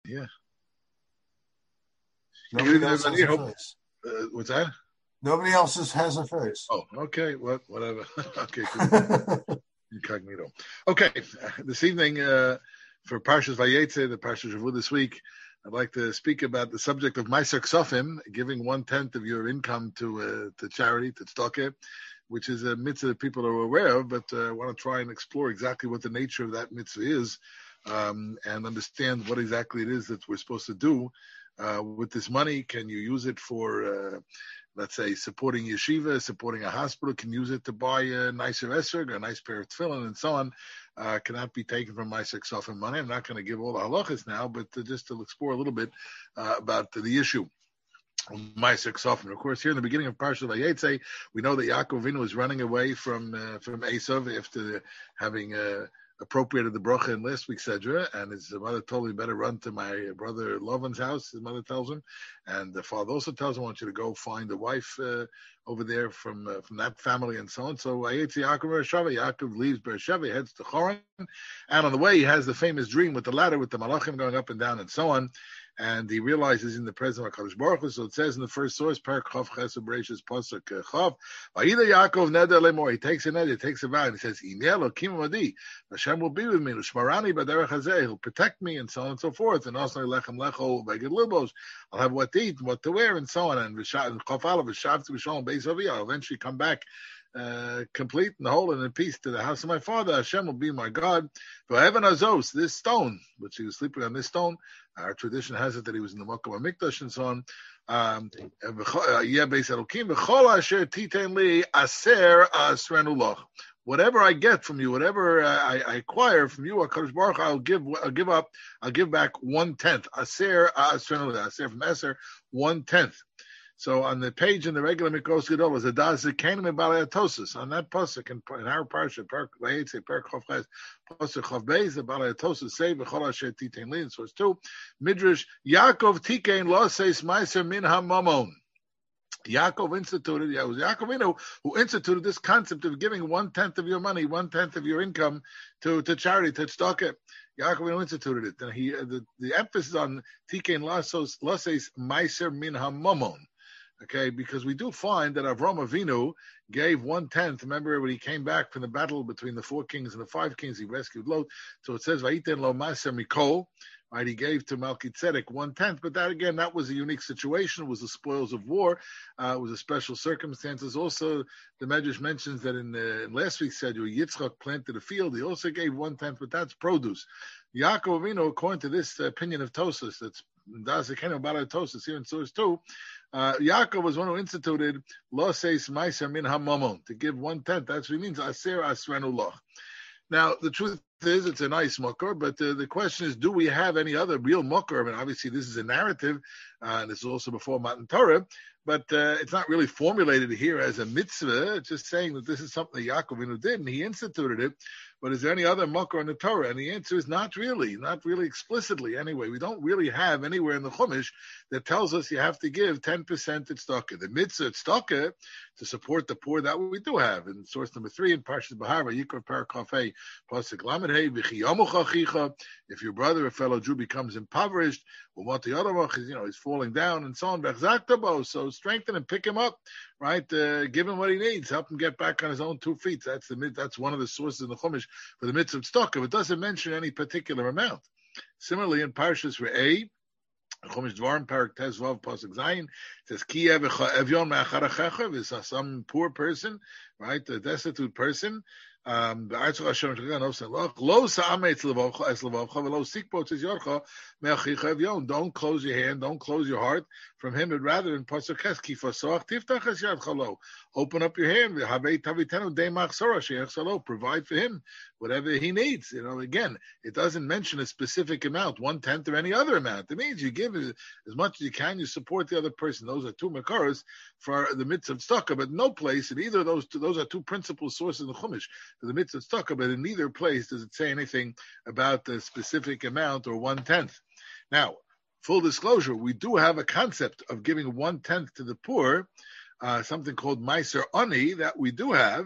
Yeah. Nobody else has a face. What's that? Nobody else has a face. Oh, okay. Whatever. Okay. Incognito. Okay. This evening, for Parshas Vayetze, the Parshas Shavuot this week, I'd like to speak about the subject of Meiser Ksofim, giving 1/10 of your income to charity, to tzedakah, which is a mitzvah that people are aware of, but I want to try and explore exactly what the nature of that mitzvah is, and understand what exactly it is that we're supposed to do with this money. Can you use it for, let's say, supporting yeshiva, supporting a hospital? Can use it to buy a nicer esrog, a nice pair of tefillin, and so on? Cannot be taken from Meiser Ksofim money. I'm not going to give all the halachas now, but just to explore a little bit about the issue. Meiser Ksofim. Of course, here in the beginning of Parashat Vayetze, we know that Yaakov Avinu was running away from Esav after having appropriated the bracha in last week's Sedra, and his mother told him, better run to my brother Lavan's house, his mother tells him, and the father also tells him, I want you to go find a wife over there from that family and so on. So Vayetze Yaakov Beersheva, Yaakov leaves Beersheva, heads to Choron, and on the way he has the famous dream with the ladder, with the malachim going up and down and so on, and he realizes in the presence of HaKadosh Baruch Hu. So it says in the first source, Perek Chav Chesed Bereishis Pasuk Chav, Vayida Yaakov Neder Lemor. He takes a neder, he takes a vow, and he says, Ineh Elokim Imadi, Hashem will be with me, Shmarani B'derech Hazeh, He'll protect me, and so on and so forth. And also Lechem Lecho V'Ged Libos, I'll have what to eat, what to wear, and so on. And Chav Alav V'Shavtu B'Shalom Beis Avi, I'll eventually come back complete and whole and in peace to the house of my father. Hashem will be my God. For Evan Azos, this stone, which he was sleeping on this stone, our tradition has it that he was in the Makom HaMikdash and so on. Whatever I get from you, whatever I acquire from you, HaKadosh Baruch Hu, I'll give back 1/10. Aser Asrenu, Aser from Eser, 1/10. So on the page in the regular Mikros Gedol is a Das Zekanim Balayatosis. On that pasuk in our parsha, Perek Vayetze, Perek Chav Ches, pasuk Chav Beis, the Balayatosis say V'chol Asher Titein Li. Source 2, Midrash Yaakov Tikein Lo Seis Meiser Min HaMamon. Yaakov instituted. It was Yaakov who instituted this concept of giving 1/10 of your money, 1/10 of your income to charity, to tzedakah. Yaakov instituted it, and the emphasis on Tikein Lo Seis Meiser Min HaMamon. Okay, because we do find that Avram Avinu gave 1/10. Remember when he came back from the battle between the 4 kings and the 5 kings, he rescued Lot. So it says, Vayiten lo maser mikol. Right, he gave to Melchizedek 1/10. But that was a unique situation. It was the spoils of war. It was a special circumstances. Also, the Medrash mentions that in last week's schedule, Yitzchak planted a field. He also gave 1/10, but that's produce. Yaakov Avinu, according to this opinion of Tosas, that's Das Zekanim Balayatosis here in source 2, Yaakov was one who instituted Lo Seis Meiser Min HaMamon, to give 1/10. That's what it means, Aser Asrenu Loch. Now, the truth is, it's a nice mukar, but the question is, do we have any other real mukar? I mean, obviously, this is a narrative, and this is also before Matan Torah, but it's not really formulated here as a mitzvah. It's just saying that this is something that Yaakov Avinu did, and he instituted it. But is there any other mukar in the Torah? And the answer is not really explicitly. Anyway, we don't really have anywhere in the Chumash that tells us you have to give 10% to tzedakah. The mitzvah tzedakah to support the poor, that we do have. In source number 3 in Parshas Bahar, Yikra Perek Kafei Pasuk Lamed Hey V'chiyamuch Achicha. If your brother, a fellow Jew, becomes impoverished, he's falling down and so on. So strengthen and pick him up, right? Give him what he needs, help him get back on his own 2 feet. That's one of the sources in the Chumash for the mitzvah tzedakah. It doesn't mention any particular amount. Similarly, in Parshas Re'eh, Chumash Dvarim Perek Tezvav Pasuk Zayin, it says Ki Evyon Me'acharachecha, is some poor person, right, a destitute person. Don't close your hand, don't close your heart from him, but rather in Pasuk Ches, open up your hand, provide for him whatever he needs. Again, it doesn't mention a specific amount, 1/10 or any other amount. It means you give as much as you can, you support the other person. Those are 2 makaros for the mitzvah of tzedakah, but no place in either of those are 2 principal sources in the Chumash for the mitzvah of tzedakah, but in neither place does it say anything about the specific amount or 1/10. Now, full disclosure, we do have a concept of giving 1/10 to the poor, something called Meiser Ani that we do have.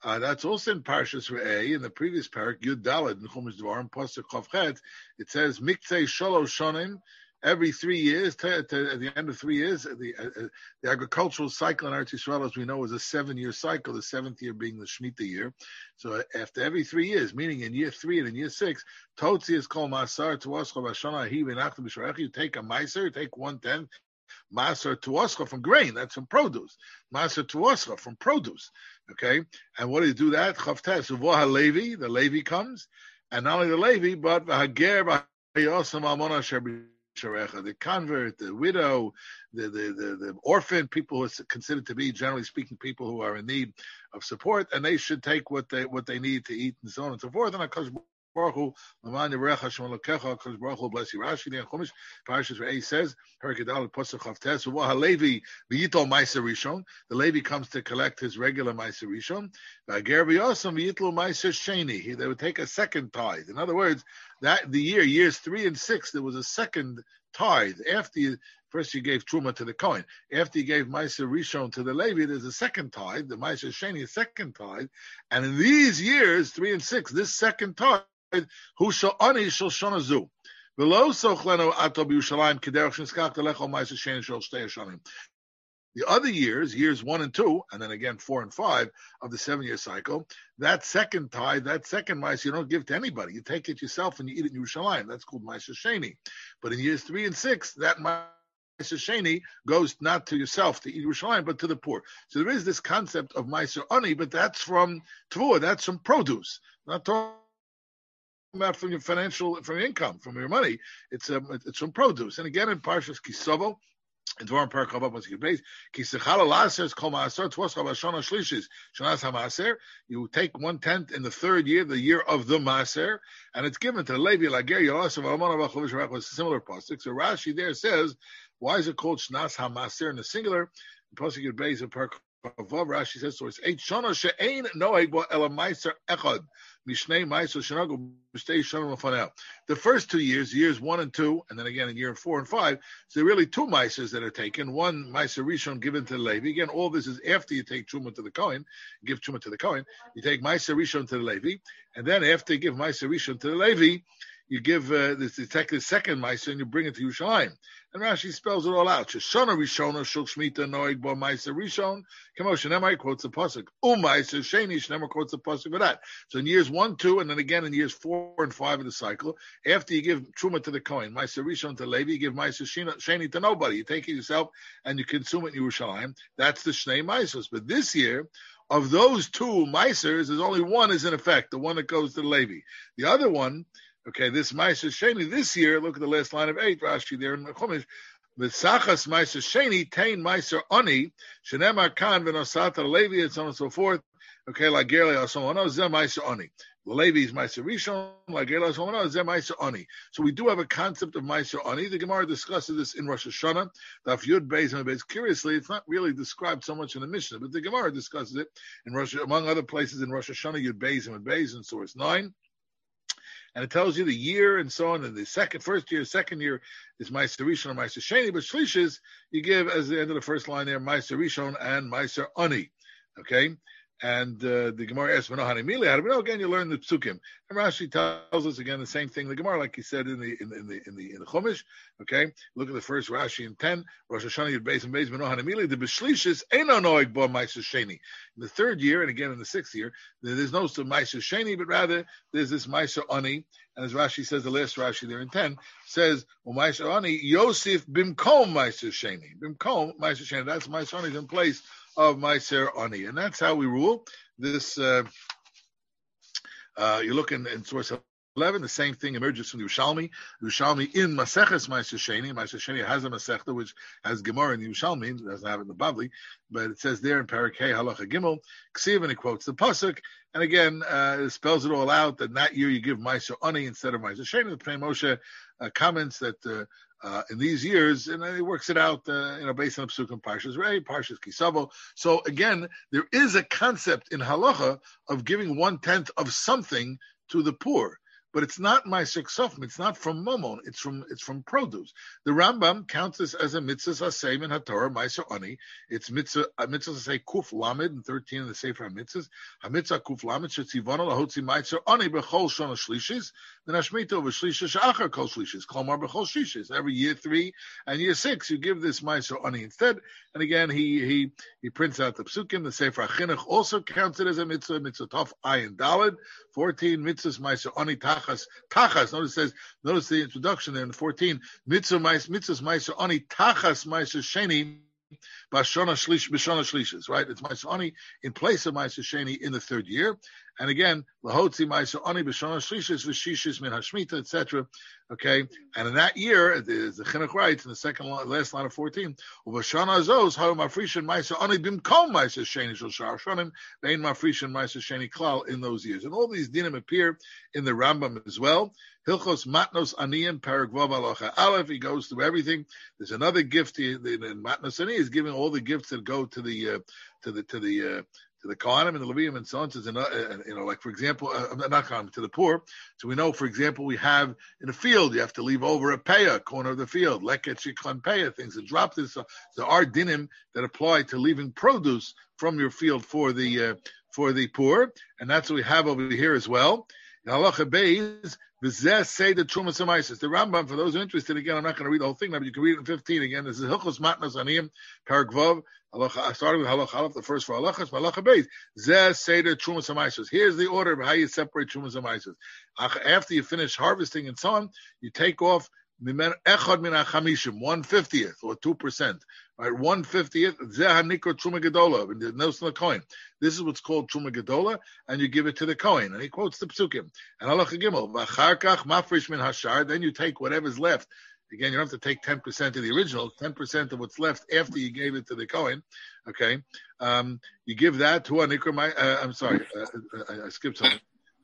That's also in Parshas Re'eh, in the previous parak, Yud Daled, in Chumash Dvarim, Pasuk Chav Chet, it says, Miktzei Shalosh Shonim, every 3 years, at the end of 3 years, the agricultural cycle in Eretz Yisrael, as we know, is a 7-year cycle, the 7th year being the Shemitah year. So after every 3 years, meaning in year 3 and in year 6, Totzi is called Masar, Tuascha, Vashana, Ahi, V'nachta, B'Sharech, you take a Meiser, you take 1/10, Maser Tuascha from grain, that's from produce. Maser Tuascha from produce. Okay? And what do you do that? Chavtes, Uvoha Levi, the Levi comes, and not only the Levi, but Hager, V'Hayosam Almona Sherbisharecha, the convert, the widow, the orphan, people who are considered to be, generally speaking, people who are in need of support, and they should take what they need to eat and so on and so forth. And HaKadosh Baruch Hu, Laman Yivarech Hashem Elokecha, HaKadosh Baruch Hu bless you. Rashi there in Chumash, Parashas Re'eh says, Perikadal Pasuk Chavtes, Uvo HaLevi V'yitol Ma'aser Rishon. The Levi comes to collect his regular Ma'aser Rishon. V'Hager V'yosam V'yitol Ma'aser Sheni. They would take a second tithe. In other words, that the years 3 and 6, there was a second tithe. First you gave Truma to the Kohen. After you gave Ma'aser Rishon to the Levi, there's a second tithe, the Ma'aser Sheni, a second tithe. And in these years, 3 and 6, this second tithe, Hu Sha'ani Shel Shonazu. Below Sochleno Ato B'Yushalayim Kederach Shinskach Telecho Ma'aser Sheni Shel Shtei Hashanim. The other years 1 and 2, and then again 4 and 5 of the 7-year cycle, that second tithe, that second Ma'aser, you don't give to anybody. You take it yourself and you eat it in Yerushalayim. That's called Ma'aser Sheni. But in years 3 and 6, that Ma'aser Sheni goes not to yourself to eat Yerushalayim, but to the poor. So there is this concept of Ma'aser Ani, but that's from Tvur, that's from produce. Not talking about from your from your income, from your money. It's from produce. And again in Parshas Kisovo, in Dvarim Parak Chavav Pasuk Beis, Kisechala Laser is called Maaser Tvoscha V'Shana Shlishis Shanas HaMaaser. You take 1/10 in the 3rd year, the year of the Maaser, and it's given to the Levi Lager Yalasav Almana V'Chavish Rach with similar pasuk. So Rashi there says, why is it called Shanas HaMaaser in the singular? Pasuk Beis in Parak Chavav, Rashi says, so it's 8 Shana She'ein Noeg Bo Ela Maaser Echad Mishnei Maaser Shanagu B'Shtei Shana L'Fanel. The first 2 years 1 and 2, and then again in year 4 and 5, so there are really 2 Maasers that are taken. One Maaser Rishon given to the Levi. Again, all this is after you take Truma to the Kohen, give Truma to the Kohen. You take Maaser Rishon to the Levi, and then after you give Maaser Rishon to the Levi, you give the second Maaser and you bring it to Yerushalayim. And Rashi spells it all out. Shoshana Rishona Shul Shmita Noeg Bo Maaser Rishon. Kamosh Shnemar quotes the pasuk. Maaser Sheni Shnemar quotes the pasuk for that. So in years 1, 2, and then again in years 4 and 5 of the cycle, after you give Truma to the Kohen, Maaser Rishon to Levi, you give Maaser Sheni to nobody. You take it yourself and you consume it in Yerushalayim. That's the Shnei Maasers. But this year, of those 2 Maasers, there's only one is in effect, the one that goes to the Levi. The other one, okay, this Maaser Sheni this year, look at the last line of 8, Rashi there in Chumash. V'sachas Maaser Sheni, Tain Maaser Ani, Shenemar Kan V'nosata Levi, and so on and so forth. Okay, like Gerli Asomano, Zeh Maaser Ani. The Levi is Maaser Rishon, like Gerli Asomano, Zeh Maaser Ani. So we do have a concept of Maaser Ani. The Gemara discusses this in Rosh Hashanah. Daf Yud Beis and Beis. Curiously, it's not really described so much in the Mishnah, but the Gemara discusses it in among other places in Rosh Hashanah, Yud Beis and Beis in source 9. And it tells you the year and so on. And the first year, second year is Maaser Rishon and Maaser Sheni. But Shlishis, you give as the end of the first line there, Maaser Rishon and Maaser Ani. Okay? And the Gemara asks, how do we know? Again, you learn the Psukim. And Rashi tells us again the same thing. The Gemara, like he said in the Chumash. Okay, look at the first Rashi in 10. Rosh Hashanah Yud Beis and Beis Meno Hanimili. The Beshlishis Eino Noeg Bo Maaser Sheni. In the 3rd year and again in the 6th year, there's no Maaser Sheni, but rather there's this Maaser Ani. And as Rashi says, the last Rashi there in 10 says, Maaser Ani Yosef Bimkom Maaser Sheni. Bimkom Maaser Sheni. That's Maaser Ani in place of Maaser Ani. And that's how we rule this. You look in source 11, the same thing emerges from the Yerushalmi. Yerushalmi in Maseches Maaser Sheni. Maaser Sheni has a Masechta which has Gemara in the Yerushalmi. It doesn't have it in the Bavli, but it says there in Parak Hey Halacha Gimel, Ksiv, and it quotes the pasuk. And again, it spells it all out that year you give Maaser Ani instead of Maaser Sheni. The Pnei Moshe comments that in these years, and he works it out, based on the Psukim Parshas Re'eh, Parshas Kisavo. So again, there is a concept in halacha of giving 1/10 of something to the poor. but it's not Meiser Ksofim. It's not from Momon. It's from produce. The Rambam counts this as a mitzvah asay in HaTorah Meiser Ani. It's mitzvah asay Kuf Lamed and 13 in the Sefer HaMitzvahs. HaMitzvah Kuf Lamed shetzivana lahotzi Meiser Ani bechol shana shlishis. Then Hashmita v'shlishis achar kol shlishis. Kolmar bechol shlishis. Every year 3 and year 6 you give this Meiser Ani instead. And again he prints out the psukim. The Sefer HaChinuch also counts it as a mitzvah Tov Ayin Daled. 14 mitzvahs Meiser Ani tachas. Notice the introduction there in the 14 mitzvahs Meiser Ani tachas Meiser Sheni. Bashana Shlishis, right? It's Meiser Ani in place of Meiser Sheni in the 3rd year. And again, Lahotzi Meiser Ani Bashana Shlishis V'shishis Min Hashmita, etc. Okay, and in that year, the Chinuch writes in the last line of 14, Uvashana Azos Haru Mafrishin Meiser Ani Bimkom Meiser Sheni Shel Shar Shonim Vein Mafrishin Meiser Sheni Klal in those years, and all these dinim appear in the Rambam as well. Hilchos Matnos Aniyim Perek Vav Halacha Aleph. He goes through everything. There's another gift in Matnos Aniyim. He's giving all the gifts that go to the Kohanim and the Levium and so on. Says, like for example, not Kohanim, to the poor. So we know, for example, we have in a field you have to leave over a peah, corner of the field, leket shiklan peah, things that drop this. So there are dinim that apply to leaving produce from your field for the poor, and that's what we have over here as well. In Halacha Beis, V'zeh say the Trumas HaMaisos. The Rambam, for those who are interested, again, I'm not going to read the whole thing, but you can read it in 15 again. This is Hilchos Matnos Aniyim, Perek Vav. I started with Halacha Aleph, the first 4 halachas. Halacha Beis, Zeh say the Trumas HaMaisos. Here's the order of how you separate Trumas HaMaisos. After you finish harvesting and so on, you take off echad min ha-chamishim, 1/50th or 2%. Right, 1/50th. Zeh hanikro truma gedola, and there's no still coin. This is what's called truma gedola, and you give it to the coin. And he quotes the psukim. And halacha gimel, v'achar kach mafrish min hashar. Then you take whatever's left. Again, you don't have to take 10% of the original. 10% of what's left after you gave it to the coin. Okay, you give that to a nikro. I'm sorry, I skipped something.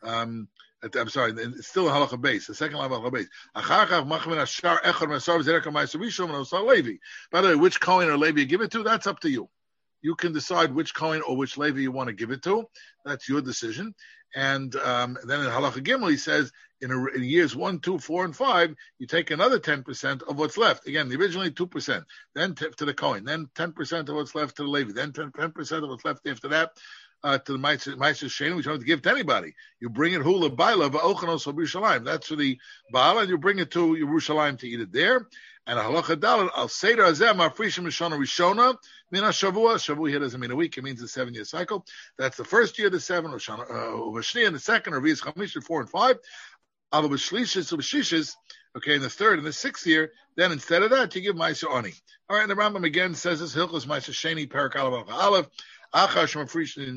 I'm sorry, it's still a halacha base. The second line of halacha base. By the way, which coin or Levi you give it to, that's up to you. You can decide which coin or which Levi you want to give it to. That's your decision. And then in halacha gimel, he says in years 1, 2, 4, and 5, you take another 10% of what's left. Again, originally 2%, then to the coin, then 10% of what's left to the Levi, then 10% of what's left after that. To the Meiser Sheni, which you don't have to give to anybody. You bring it hula baila va'ochanos Yerushalayim. That's for the baal, and you bring it to Yerushalayim to eat it there. And halacha daled al seder hazeh mafrishim mishana rishona min hashavua. Shavua here doesn't mean a week; it means a 7-year cycle. That's the first year, the 7, uvashni, and the second, or v'yis chamish, 4 and 5. Ava b'shlishis ub'shishis. Okay, in the 3rd and the 6th year, then instead of that, you give Meiser Ani. All right, and the Rambam again says this: Hilchos Meiser Sheni Perek Aleph. Except the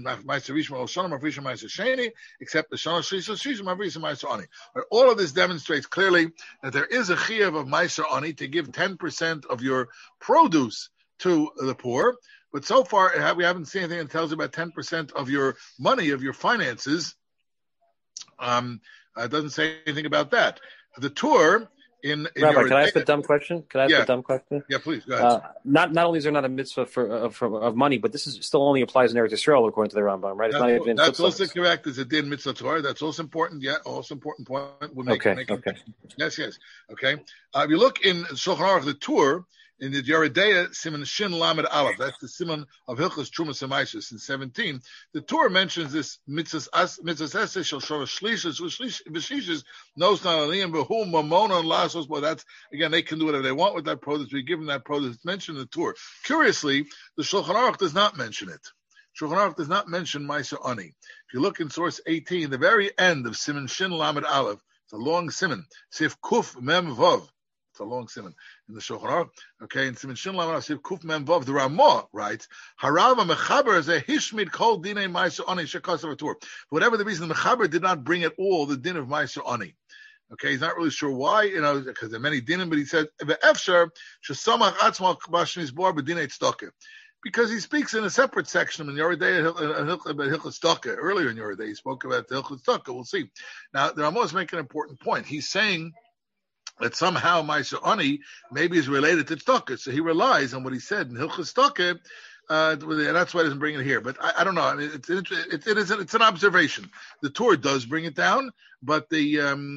Shana Shlishis Meiser Ani. All of this demonstrates clearly that there is a chiyuv of Meiser Ani to give 10% of your produce to the poor. But so far, we haven't seen anything that tells you about 10% of your money, of your finances. It doesn't say anything about that. The Tur. Rabbi, can I ask a dumb question? Yeah, please, go ahead. Not only is there not a mitzvah of money, but this still only applies in Eretz Yisrael according to the Rambam, right? That's also correct. There's a din mitzvah Torah. That's also important. Yeah, also important point. Okay. Yes. Okay. If you look in Shulchan Aruch, the Tur, in the Yeridea, Siman Shin Lamed Aleph, that's the Siman of Hilchos Trumas HaMaisos in 17. The Torah mentions this mitzvahs eseh shel shorosh shlishis v'shishis nos na'aliyim v'hu mamona lasos. Well, that's again, they can do whatever they want with that produce. We give them that produce. It's mentioned in the Torah. Curiously, the Shulchan Aruch does not mention it. Shulchan Aruch does not mention Meiser Ani. If you look in source 18, the very end of Siman Shin Lamed Aleph, it's a long Siman. Sif Kuf Mem Vav. It's a long Siman in the Shulchan Aruch. Okay, in Siman Shin Lamed Aleph, Kuf Mem Vav, the Ramah writes, Harava Mechaber is a Hishmid Kol Dinei Meiser Ani Shekasav Torah. For whatever the reason, the Mechaber did not bring at all the din of Meiser Ani. Okay, he's not really sure why, because there are many dinim, but he said, Ve'efshar shesamach atzma b'shnis bor b'dinei tzedakah. Because he speaks in a separate section in Yeridei about Hilchos Tzedakah. Earlier in Yeridei, he spoke about the Hilchos Tzedakah. We'll see. Now, the Ramos making an important point. He's saying that somehow Meiser Ani maybe is related to Tzedakah. So he relies on what he said in Hilchos Tzedakah, That's why it doesn't bring it here. But I don't know. I mean, it's an observation. The Torah does bring it down, but the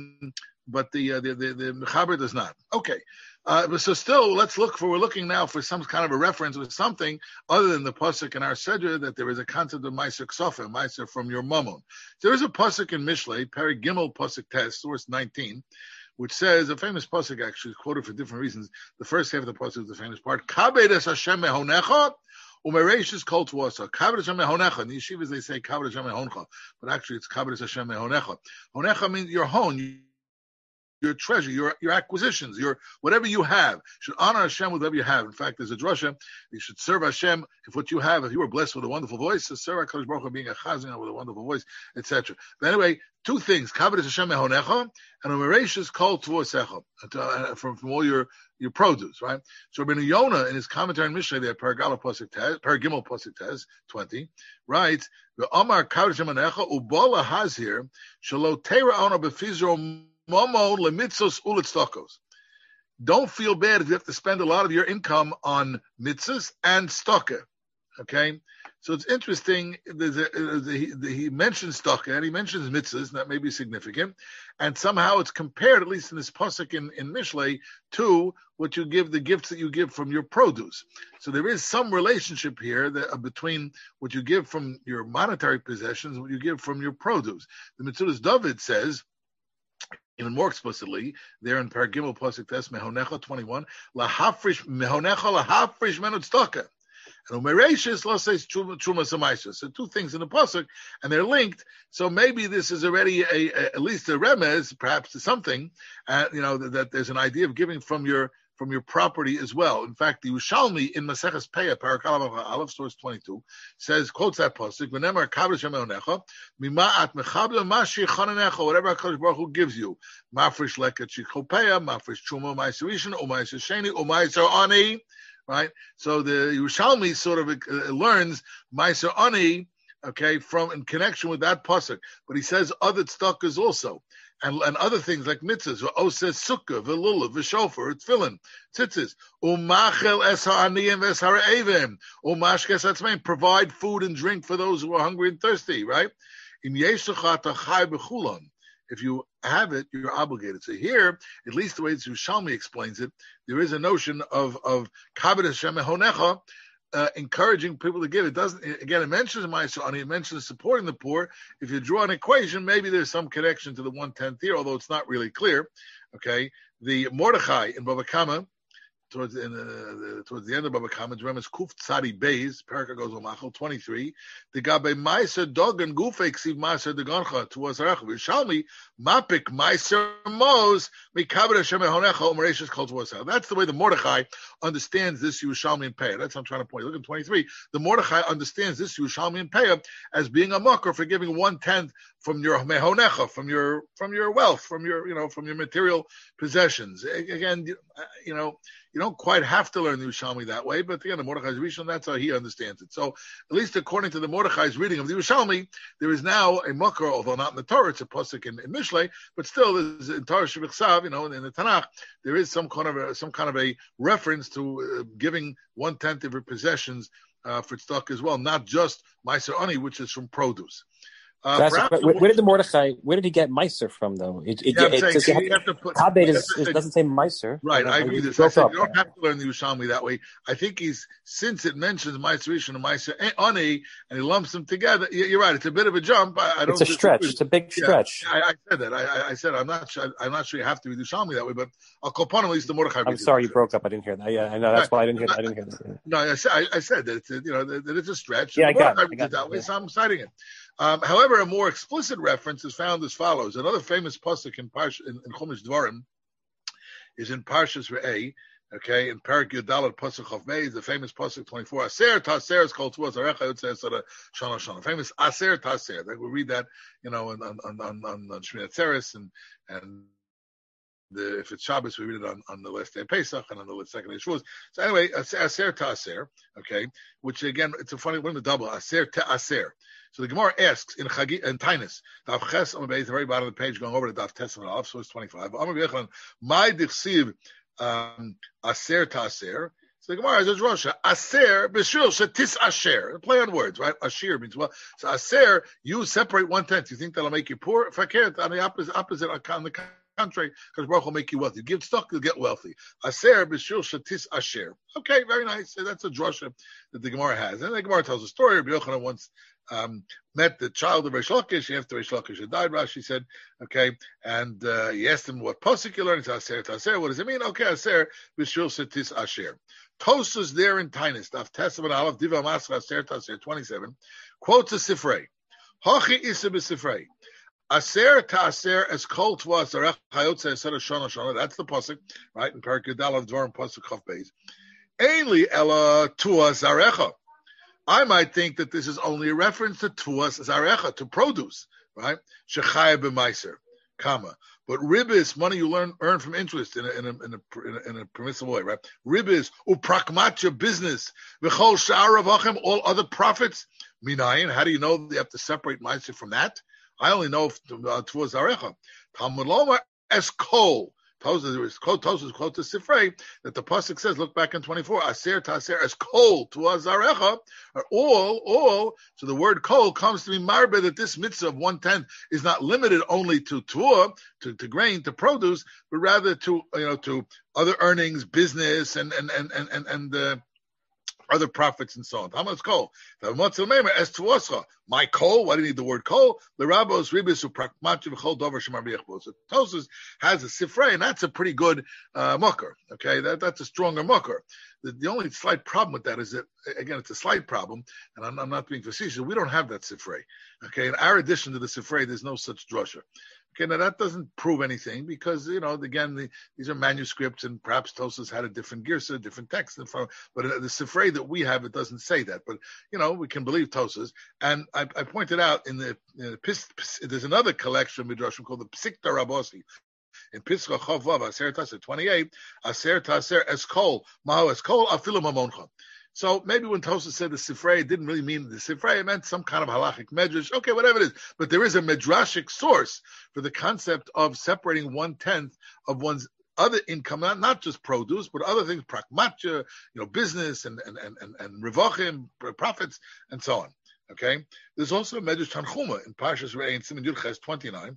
Mechaber does not. Okay. So still, we're looking now for some kind of a reference with something other than the pasuk in our Sedra that there is a concept of Meiser Ksofa, Meiser from your mammon. There is a pasuk in Mishlei, Perek Gimel pasuk Tes, source 19, which says, a famous pasuk actually quoted for different reasons. The first half of the pasuk is the famous part, Kabed es Hashem mehonecha, umereish is called to us. Kabed es Hashem mehonecha. In the yeshivas they say Kabed es Hashem mehoncha, but actually it's Kabed es Hashem mehonecha. Honecha means your hone, your treasure, your acquisitions, your whatever you have. You should honor Hashem with whatever you have. In fact, there's a drasha, you should serve Hashem if what you have, if you were blessed with a wonderful voice, so serve HaKadosh Baruch Hu being a chazan with a wonderful voice, etc. But anyway, two things, Kabed es Hashem mehonecha, and umereish is called tvosecha, from all your produce, right? So Rabbeinu Yonah, in his commentary on Mishnah, there, Paragimel Pasuk Tes, 20, writes, the Omar Kabed es Hashem mehonecha, ubala hazir, shalo teira ona befizro Momo lemitzos ulitztokos. Don't feel bad if you have to spend a lot of your income on mitzvahs and stocker. Okay, so it's interesting. He mentions stocker and he mentions mitzvahs, and that may be significant. And somehow it's compared, at least in this pasuk in Mishlei, to what you give, the gifts that you give from your produce. So there is some relationship here between what you give from your monetary possessions and what you give from your produce. The Metzudas David says, even more explicitly, there in Paragimel Pasuk Tes Mehonecha 21, lahafrish Mehonecha lahafrish menutstaka, and umereishis lo says truma samaisa. So two things in the pasuk, and they're linked. So maybe this is already at least a remez, perhaps to something. That there's an idea of giving from your property as well. In fact, the Yerushalmi in Maseches Peah, Parakal Aleph, source 22, quotes that pasuk, "V'nemar Kabed Hashem mehonecha, mima'at mechabel mashi chanenecha," whatever HaKadosh Baruch Hu gives you, mafresh leket shikopeya, mafresh truma ma'aser rishon, u'ma'aser sheni, u'ma'aser ani. Right. So the Yerushalmi sort of learns ma'aser ani, okay, from in connection with that pasuk, but he says other tzedakahs also. And other things like mitzvahs, oses sukkah, velulav, v'shofar, tefillin, tzitzis, umachel es ha'aniyim v'es ha're'evim, umashkes atzmeim, provide food and drink for those who are hungry and thirsty, right? Im yeshecha tachai b'chulon. If you have it, you're obligated. So here, at least the way Yerushalmi explains it, there is a notion of kabed Hashem mehonecha, encouraging people to give. It doesn't, again, it mentions Ma'aser Ani, it mentions supporting the poor. If you draw an equation, maybe there's some connection to the 1/10 here, although it's not really clear. Okay, the Mordechai in Baba Kama, towards the end of Baba Kama, Remes Kuf Tzadi Beis, Perika goes on Machal 23. The Gabe Meiser Dog and Gufe Ksiv Meiser Degoncha towards Arachav. Shalmi Mapik Meiser Mos Mikabed Hashem Mehonecha Umereshis Kol towards Arachav. That's the way the Mordechai understands this Yerushalmi and Peah. That's what I'm trying to point. Look at 23. The Mordechai understands this Yerushalmi and Peah as being a mucker for giving 1/10 from your mehonecha, from your wealth, from your material possessions. Again, you don't quite have to learn the Yerushalmi that way, but again, the Mordechai's Rishon, that's how he understands it. So, at least according to the Mordechai's reading of the Yerushalmi, there is now a mucker, although not in the Torah, it's a pasuk in Mishlei, but still, there's in Torah Shevichsav, in the Tanakh, there is some kind of a reference to giving 1/10 of your possessions for tzedakah as well, not just Ma'aser Ani, which is from produce. Where did he get Meiser from, though? Kabed doesn't say Meiser. Right, I agree with this. I said you don't have to learn the Yerushalmi that way. I think since it mentions Meiser Rishon and Meiser Ani, and he lumps them together, you're right, it's a bit of a jump. It's a stretch. It's a big stretch. I said that. I said I'm not sure you have to read the Yerushalmi that way, but I'll call upon at least the Mordechai. I'm sorry you broke up. I didn't hear that. Yeah, I know. That's why I didn't hear that. No, I said that that it's a stretch. Yeah, I got it that way, so I'm citing it. However, a more explicit reference is found as follows. Another famous pasuk in Chumash Dvarim is in Parshas Re'eh, okay, in Parak Yudalad Pasuk Chav Mei, the famous pasuk 24. Aser Taser is called Tuas Arecha Yotzei Sara Shana Shana. Famous Aser Taser. We read that, on Shmini Atzeres and if it's Shabbos, we read it on the last day of Pesach and on the second day of Shavuos. So anyway, Aser Taser, okay, which again, it's a funny one, the double Aser Taser. So the Gemara asks in Chagi and Tainus, Daf Ches on the very bottom of the page, going over to Daf Tes and Alef, so it's 25. My Dichsiv Aser Taser. So the Gemara says, Rosha, aser b'shul shetis asher. Play on words, right? Asher means well. So aser, you separate 1/10. You think that'll make you poor? Fakir, on the opposite, on the contrary, because Baruch will make you wealthy. You give stock, you'll get wealthy. Aser b'shul shetis asher. Okay, very nice. That's a drasha that the Gemara has. And the Gemara tells a story. Rabbi Yochanan once met the child of Reish Lakish after Reish Lakish had died. Rashi said, okay, and he asked him what pasuk you learned. He said, aser taser. What does it mean? Okay, aser b'shul shetis asher. Tosfos there in Tainus, Daf Testament Aleph Diva Masra Aser Taser 27, quotes a Sifrei. Hachi Isa b'Sifrei. Aser Taser es kol tva aserech hayotze eser shana shana. That's the pasuk, right? In Parak Yudal of Dvarim pasuk Chaf Beis. Ainli ela tua zarecha. I might think that this is only a reference to tuas zarecha, to produce, right? Shechaya b'maiser, comma. But ribis, money you earn from interest in a permissible way, right? Ribis uprakmatya business v'chol sha'ar avachim, all other profits. Minayin, how do you know you have to separate ma'aser from that? I only know towards arecha. Talmud Lomar es kol. Tosfos quote to Sifrei that the pasuk says, look back in 24, aser taser as kol to azarecha, are all. So the word kol comes to be marbe that this mitzvah of 1/10 is not limited only to tuah, to grain, to produce, but rather to other earnings, business, and other profits and so on. How much coal? My coal. Why do you need the word coal? The rabbos ribis uprakmatju v'chol dover shemar b'yechbo. So Tosfos has a sifrei, and that's a pretty good mucker. Okay, that's a stronger mucker. The only slight problem with that is that, again, it's a slight problem, and I'm not being facetious. We don't have that sifrei. Okay, in our addition to the sifrei, there's no such drasha. Okay, now that doesn't prove anything because, again, these are manuscripts and perhaps Tosfos had a different girsa, different text. But the Sifrei that we have, it doesn't say that. But, we can believe Tosfos. And I pointed out in there's another collection of Midrashim called the Psikta Rabosi. In Pischa Chav Vav, Aser Taser 28, Aser Taser Eskol, Maho Eskol, Afilu Mamoncha. So maybe when Tosfos said the Sifrei, it didn't really mean the Sifrei, it meant some kind of halachic medrash. Okay, whatever it is. But there is a medrashic source for the concept of separating 1/10 of one's other income, not just produce, but other things, pragmatya, business and revachim, profits, and so on. Okay? There's also a medrash Tanchuma in Parshas Re'eh in Siman Yud Ches 29.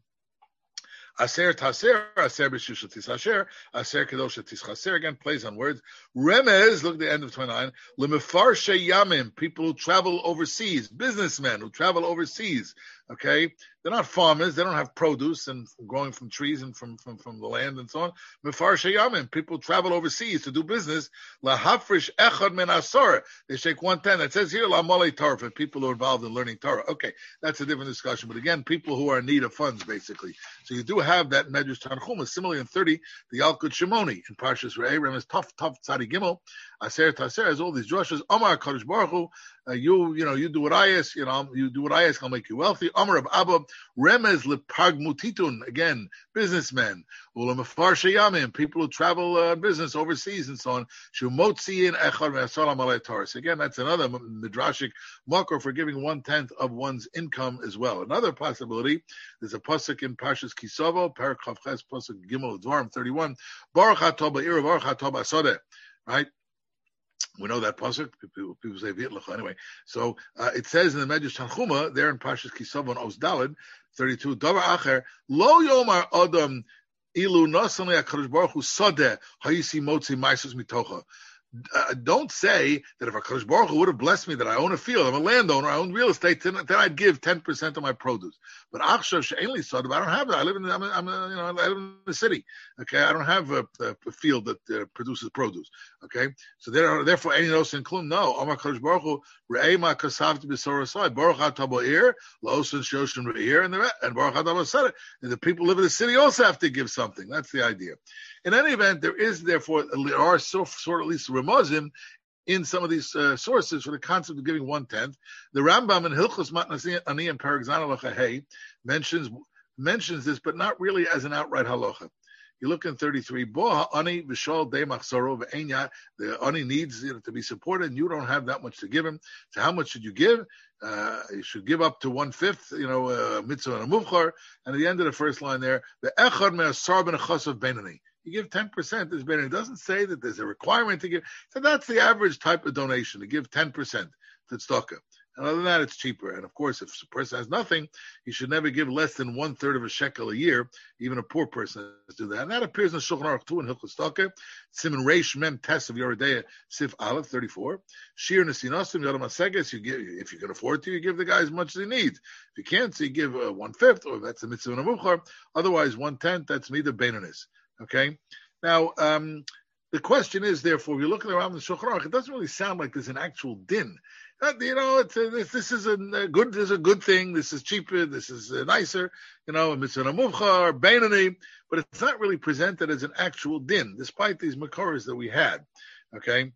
Aser taser, aser b'shusha tisasher, aser kedosha tischaser. Again, plays on words. Remez, look at the end of 29. Lemefarshe yamim, people who travel overseas, businessmen who travel overseas. Okay, they're not farmers. They don't have produce and growing from trees and from the land and so on. Mefarshe yamim, people travel overseas to do business. Lahafrish echad men asor. They shake 1/10. It says here la molei Torah for people who are involved in learning Torah. Okay, that's a different discussion. But again, people who are in need of funds, basically. So you do have that medrash Tanchuma. Similarly, in 30, the Yalkut Shimoni in Parshas Re'eh, Remes Tov Tzadi Gimel, Aser Taser has all these drushes. Amar Kadosh Baruch Hu, you do what I ask. You do what I ask, I'll make you wealthy. Amar of Abba, Remez lepagmutitun. Again, businessmen. Ulamafar sheyamim, people who travel business overseas and so on. Shumotzi in echad me'asalam alei Taurus. Again, that's another midrashic makor for giving 1/10 of one's income as well. Another possibility. There's a pasuk in Parshas Kisavo, Parak Chavches, pasuk Gimel Dvarim 31. Baruch Hatov ba'ir, Baruch Hatov ba'asodeh. Right. We know that pasuk. People say V'yitlecha anyway. So it says in the Medrash Tanchuma there in Parshas Kisavo on Oz Daled 32. Davar acher lo yomar adam ilu nasanli HaKadosh Baruch Hu sadeh hayisi motzi ma'asos mitocha. Don't say that if HaKadosh Baruch Hu would have blessed me that I own a field, I'm a landowner, I own real estate, then I'd give 10% of my produce. But Achshav she'enli sadeh, I don't have that. I live in the city. Okay, I don't have a field that produces produce. Okay, so therefore, any nos include no. Amar Kadosh Baruch Hu re'ei ma kasavti b'sorasai Baruch Atah ba'ir la'osin shoshin re'ir and Baruch Atah b'sadeh. And the people who live in the city also have to give something. That's the idea. In any event, there are sort of at least remazim in some of these sources for the concept of giving 1/10. The Rambam in Hilchos Matnas Ani and Perek Zan Halacha Hey mentions this, but not really as an outright halacha. You look in 33. Bo ani v'shol de machzoro v'enya. The ani needs to be supported, and you don't have that much to give him. So how much should you give? You should give up to 1/5. Mitzvah and a muvchar. And at the end of the first line there, the echad me'asar ben chasav benani. you give 10% is better. It doesn't say that there's a requirement to give. So that's the average type of donation, to give 10% to tzedakah. And other than that, it's cheaper. And of course, if a person has nothing, he should never give less than 1/3 of a shekel a year. Even a poor person has to do that. And that appears in Shulchan Aruch 2 in Hilchos Tzedakah, Siman Reish Mem Tes of Yoredeya, Sif Aleph 34. Shir Nesinosim Yodam Haseges, you give, if you can afford to, you give the guy as much as he needs. If you can't, so you give 1/5, or that's a mitzvah and a muchar. Otherwise, 1/10, that's Midah Beinonis. Okay? Now, the question is, therefore, if you look at the Rambam and Shulchan Aruch, it doesn't really sound like there's an actual din. This is a good thing. This is cheaper. This is nicer. A mitzvah muvchar, beinani, but it's not really presented as an actual din, despite these makoros that we had. Okay,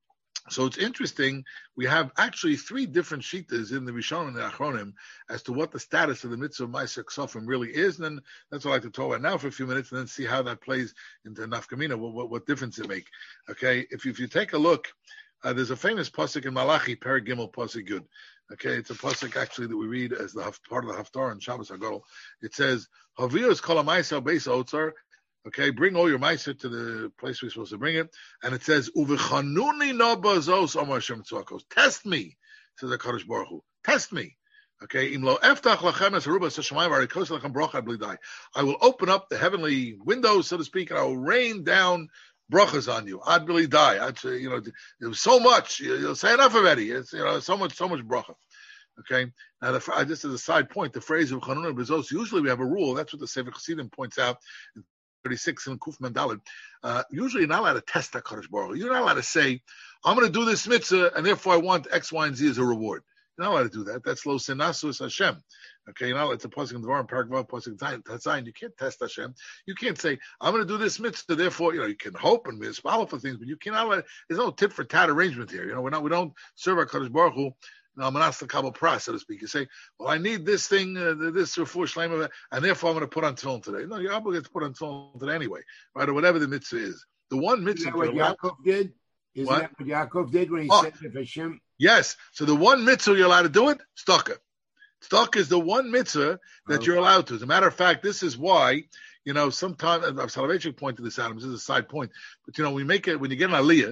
so it's interesting. We have actually 3 different shittas in the Rishonim and the Achronim as to what the status of the mitzvah of Ma'aser Ksofim really is, and then that's what I'd like to talk about now for a few minutes, and then see how that plays into nafkamina. What difference it make? Okay, if you take a look. There's a famous pasuk in Malachi, Perek Gimel, pasuk Yud. Okay, it's a pasuk actually that we read as the part of the Haftarah in Shabbos Hagadol. It says, "Havios kol ha'ma'aser beis ha'otzar." Okay, bring all your ma'aser to the place we're supposed to bring it. And it says, "Uvechanuni no bazos Amar Hashem tzvakos." Test me, says the Kadosh Baruch Hu. Test me. Okay, Im lo eftach lachem es haruba sashamayim v'arikos lachem bracha b'lidai. I will open up the heavenly windows, so to speak, and I will rain down brachas on you. I'd really die. I'd say, there was so much. You'll say enough already. It's, so much bracha. Okay. Now, just as a side point, the phrase of Chanun and Bezos, usually we have a rule. That's what the Sefer Chassidim points out in 36 in Kuf Mendalid. Usually you're not allowed to test that Kadosh Baruch Hu. You're not allowed to say, I'm going to do this mitzvah, and therefore I want X, Y, and Z as a reward. You're not allowed to do that. That's lo senasus Hashem. Okay, it's a pasuk in Devarim, Parak Vav, pasuk Zayin. You can't test Hashem. You can't say, I'm going to do this mitzvah, therefore, you can hope and follow for things, but you cannot there's no tit for tat arrangement here. We don't serve our Kadosh Baruch Hu, manas l'kabel pras, so to speak. You say, well, I need this thing, this refuah shleima, and therefore I'm going to put on tefillin today. No, you're obligated to put on tefillin today anyway, right, or whatever the mitzvah is. The one mitzvah. Isn't that what Yaakov did? Isn't that what Yaakov did when he said to Hashem? Yes. So the one mitzvah you're allowed to do it, tzedakah. Tzedakah is the one mitzvah that you're allowed to. As a matter of fact, this is why, sometimes, Soloveitchik pointed this out, this is a side point, but we make it, when you get an aliyah,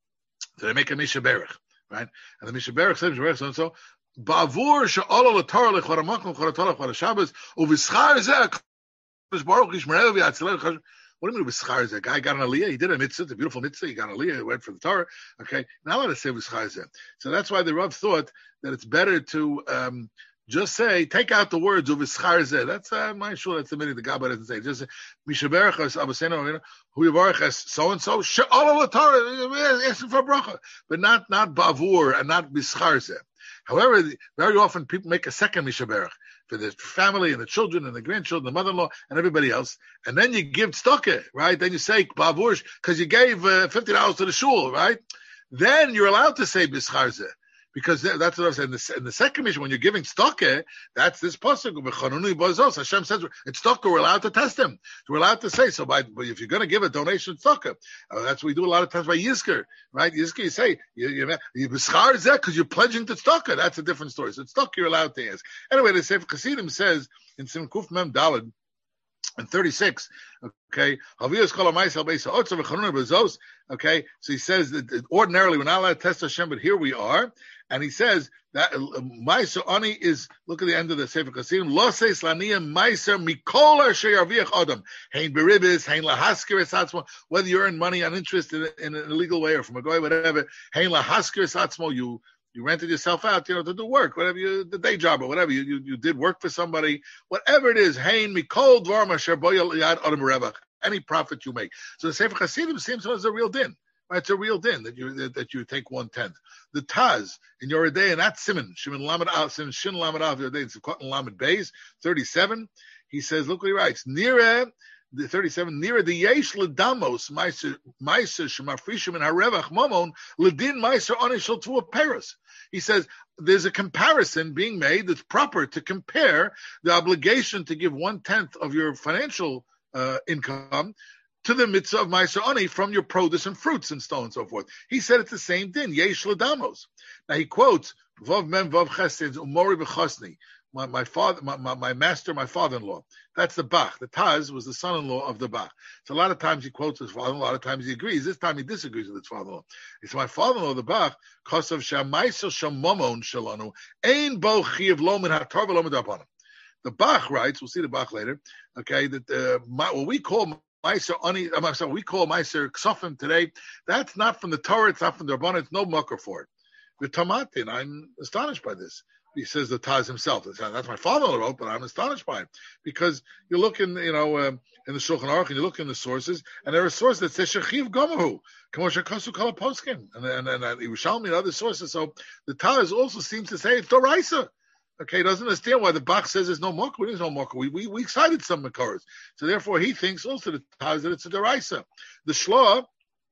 so they make a Misha Berach, right? And the Misha Berach says, so-and-so, Ba'avur she'ala l'torah l'chvar ha'makom l'chvar ha'torah l'chvar ha'shabbos, u'v'schar zeh ha'kadosh baruch yishmerehu v'yatzileh. What do you mean v'schar zeh? A guy got an aliyah, he did a mitzvah, it's a beautiful mitzvah, he got an aliyah, he went for the Torah. Okay, now let us say v'schar zeh. So that's why the Rav thought that it's better to just say, take out the words of v'schar zeh. That's my shul. That's the minute the Gabbai doesn't say. Just say mishaberach as abaseno, hu yavarach as so and so. She'ala l'Torah, asking for bracha, but not bavur and not v'schar zeh. However, very often people make a second mishaberach for the family and the children and the grandchildren, the mother-in-law and everybody else, and then you give tzedakah, right? Then you say bavur because you gave $50 to the shul, right? Then you're allowed to say b'schar zeh. Because that's what I said in the second mission, when you're giving tzedakah, that's this pasuk. Hashem says in tzedakah we're allowed to test them. So we're allowed to say, but if you're going to give a donation tzedakah, that's what we do a lot of times by Yizkor, right? Yizkor, you say you b'schar zeh because you're pledging to tzedakah. That's a different story. So tzedakah you're allowed to ask. Anyway, the Sefer Chassidim says in Sim Kuf Mem Daled in 36, okay, okay, so he says that ordinarily we're not allowed to test Hashem, but here we are, and he says that Ma'aser Ani is, look at the end of the Sefer Chassidim, Lo seis laniyah Ma'aser mikol asher yarviach adam, hein beribis, hein lahasker esatzmo, whether you earn money on interest in an illegal way or from a guy, whatever, hein lahasker esatzmo, you rented yourself out, to do work, whatever the day job or whatever, you did work for somebody, whatever it is, hein mikol dvar asher bo yad adam revach, any profit you make. So the Sefer Chassidim seems as a real din. Right? It's a real din that you take 1/10. The Taz in your day, and that's Simon Lamed Al, Simon Shin Lamed Al, your day, it's Cotton Lamed Beis 37. He says, look what he writes. The 37, near the yesh ledamos meiser shemafrishim and harevach momon ledin meiser onishal to a paris. He says there's a comparison being made that's proper to compare the obligation to give 1/10 of your financial income to the mitzvah of Ma'aser Ani from your produce and fruits and so on and so forth. He said it's the same din, yesh ledamos. Now he quotes Vav Mem Vav Chesed Umori B'Chosni. my father, my master, my father-in-law. That's the Bach. The Taz was the son-in-law of the Bach. So a lot of times he quotes his father-in-law, a lot of times he agrees. This time he disagrees with his father-in-law. It's my father-in-law, the Bach, Kosav Shamaiso Shamomon Shalanu, Ein Bo Chiv Lomin Hatar Velomin Dapanim. The Bach writes, we'll see the Bach later, okay, that what we call Meiser Ani, I'm sorry, we call Meiser Ksofim today, that's not from the Torah, it's not from the Rabbanan, it's no mucker for it. The Tamatin, I'm astonished by this. He says the Taz himself. That's my father wrote, but I'm astonished by it because you look in, in the Shulchan Aruch and you look in the sources, and there are sources that say Shechiv Gomahu, Kamosha Kasu Kala Poskim, and Yerushalmi and other sources. So the Taz also seems to say it's Doraisa. Okay, he doesn't understand why the Bach says there's no Mokah. There's no Mokah. We cited some Makaras. So therefore he thinks also the Taz that it's a Doraisa. The Shloah,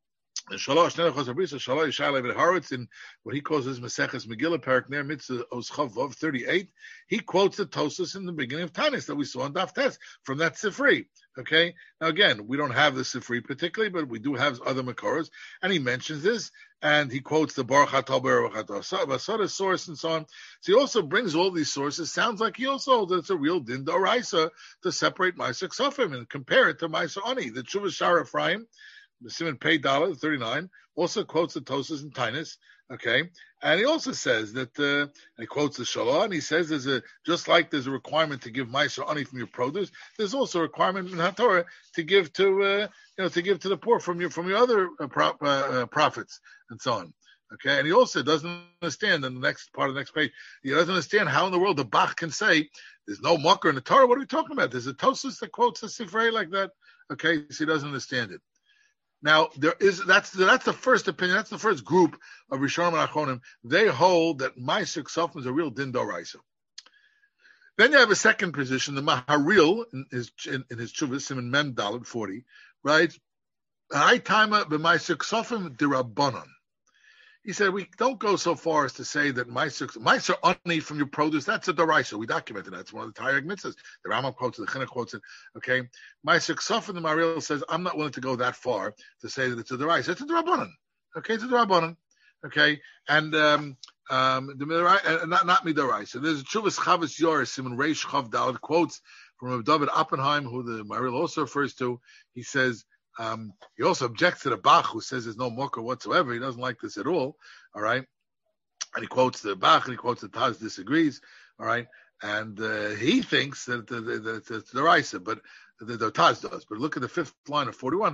Horowitz, in what he calls his Maseches Megillah Parak Ner Mitzvah Oschav Vav 38, he quotes the Tosas in the beginning of Tanis that we saw in Daf Tes from that Sifri. Okay, now again, we don't have the Sifri particularly, but we do have other Makoros, and he mentions this, and he quotes the Baruch Atah Baruch Atah source and so on. So he also brings all these sources. Sounds like he also holds that it's a real din d'oraisa to separate Ma'aser Ksofim and compare it to Ma'aser Ani. The Tshuvas Shar Ephraim, the Simon Pei Dalet 39, also quotes the Tosas and Tainus, okay, and he also says that, and he quotes the Shalah, and he says just like there's a requirement to give Ma'aser Ani from your produce, there's also a requirement in HaTorah to give to the poor from your other prophets and so on. Okay, and he also doesn't understand in the next part of the next page. He doesn't understand how in the world the Bach can say there's no mucker in the Torah. What are we talking about? There's a Tosas that quotes a Sifrei like that. Okay, so he doesn't understand it. Now that's the first opinion. That's the first group of Rishonim and Achronim. They hold that Ma'aser Ksofim is a real din d'oraisa. Then you have a second position, the Maharil in his Tshuvas Simon Mem Dalet 40, right? I time up the Ma'aser Ksofim d'Rabbanan. He said we don't go so far as to say that Ma'aser Ani from your produce, that's a d'oraisa. We documented that. It's one of the Taryag mitzvahs. The Rambam quotes it, the Chinuch quotes it. Okay, Ma'aser Ksofim, the Maharil says I'm not willing to go that far to say that it's a d'oraisa. It's a d'Rabbanan. Okay, it's a d'Rabbanan. Okay, and not midoraisa. There's a Tshuvas Chavos Yor Simon Reish Chav Dalet quotes from David Oppenheim, who the Maharil also refers to. He says. He also objects to the Bach, who says there's no Mokah whatsoever. He doesn't like this at all. All right, and he quotes the Bach and he quotes the Taz, disagrees. All right, and he thinks that it's the Raisa, but the Taz does. But look at the fifth line of 41.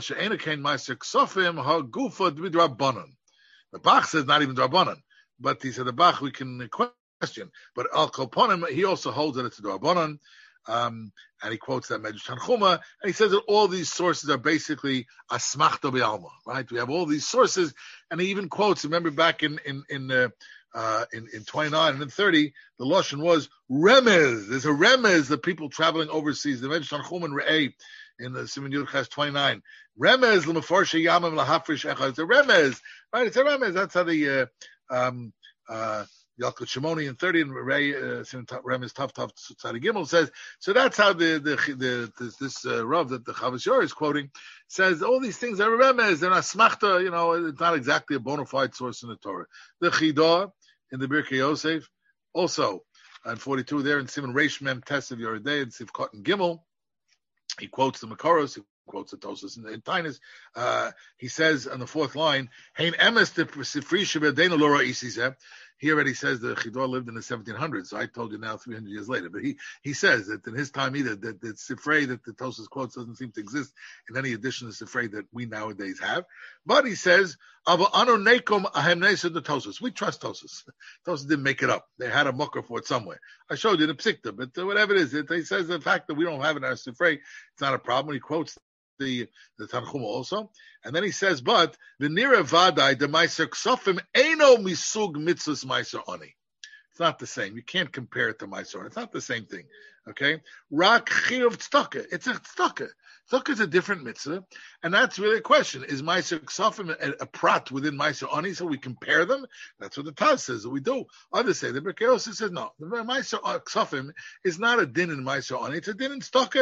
The Bach says not even Drabanan, but he said the Bach we can question. But Al Kolponim, he also holds that it's a Drabanan. And he quotes that Medrash Tanchuma, and he says that all these sources are basically asmachta be'alma, right? We have all these sources, and he even quotes. Remember back in 29 and in 30, the lashon was remez. There's a remez. The people traveling overseas, the Medrash Tanchuma and Re'eh in the Siman Yud Ches 29, remez l'meforshe yamim lahafrish echad. It's a remez, right? It's a remez. That's how the Yalkut Shimoni in 30 and Ray Remez Tav Tzadi Gimel says. So that's how this Rav that the Chavos Yor is quoting says all these things are remez. They're not smachta. It's not exactly a bona fide source in the Torah. The Chidah in the Birkei Yosef also and 42 there in Simon Reish Mem Tes of Yoredei and Sivkot and Gimel. He quotes the Makaros. He quotes the Tosas in Tainus. He says on the fourth line, "Hein emes the Sifri shebedeinu lo ra'isizeh." He already says that Chidor lived in the 1700s, so I told you now 300 years later. But he says that in his time either, that Sifrei that the Tosas quotes doesn't seem to exist in any addition to Sifrei that we nowadays have. But he says, "Ava anu nekom ahem neised the Tosas." We trust Tosas. Tosas didn't make it up. They had a mucker for it somewhere. I showed you the Psikta, but whatever it is, he says the fact that we don't have it in our Sifrei, it's not a problem. He quotes the Tanchuma also, and then he says, but the nira vadai the Ma'aser Ksofim eino misug mitzvahs Ma'aser Ani. It's not the same. You can't compare it to Ma'aser Ani. It's not the same thing. Okay, rak chiyuv tzedakah. It's a tzedakah. Tzedakah is a different mitzvah, and that's really a question: is Ma'aser Ksofim a prat within Ma'aser Ani? So we compare them. That's what the Taz says that we do. Others say the Birkei Yosef says no. The Ma'aser Ksofim is not a din in Ma'aser Ani. It's a din in tzedakah.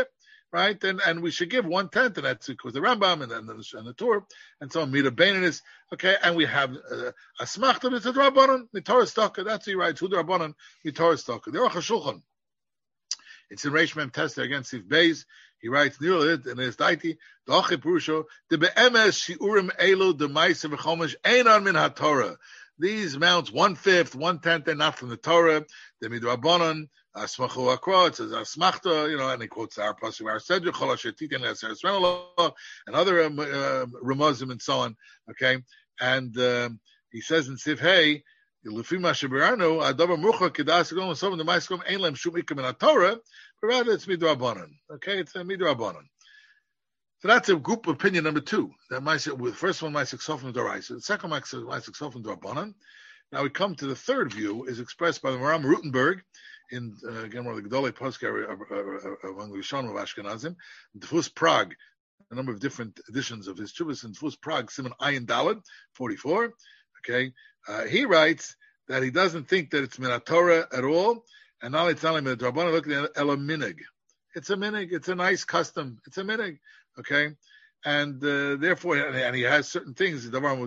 right? And we should give 1/10, and that's because the Rambam and the Torah, and so on. Mida Bainis, okay, and we have a smachta, it's a drabanan, mitorah staka. That's he writes, who drabanan, mitorah staka. The Aruch HaShulchan, it's in Reish Mem Tester against Sif Beis. He writes nearly in his daiti, the Oche Purusho, the be'emes shiurim elu the ma'aser v'chomesh einan min haTorah. These amounts 1/5, 1/10, they're not from the Torah. They're midrabanan. Asmachu akro, it says asmachta, and he quotes our pasuk, our sedra chol asher titin le'aser esreno, and other ramazim and so on. Okay, and he says in Sif Hey, Lefima Shebiranu, Adavar Mucha Kedas Gom Sovam the Maiskom Ein Lem Shum Ikum in Torah, but rather it's midrabanan. Okay, it's a midrabanan. So that's a group opinion number 2. That the first one Maisik Sofim Doraisa, the second Maisik Sofim Dorabanan. Now we come to the third view, is expressed by the Maram Rutenberg in again one of the Gedolei Poskai among the Rishonim of Ashkenazim, Tfus Prague. A number of different editions of his Chuvas in Tfus Prague, Simon Ayin Daled 44. Okay. He writes that he doesn't think that it's Torah at all, and now it's telling me that Rabbanan look at el minig. It's a minig. It's a nice custom. It's a minig. Okay, and therefore, and he has certain things.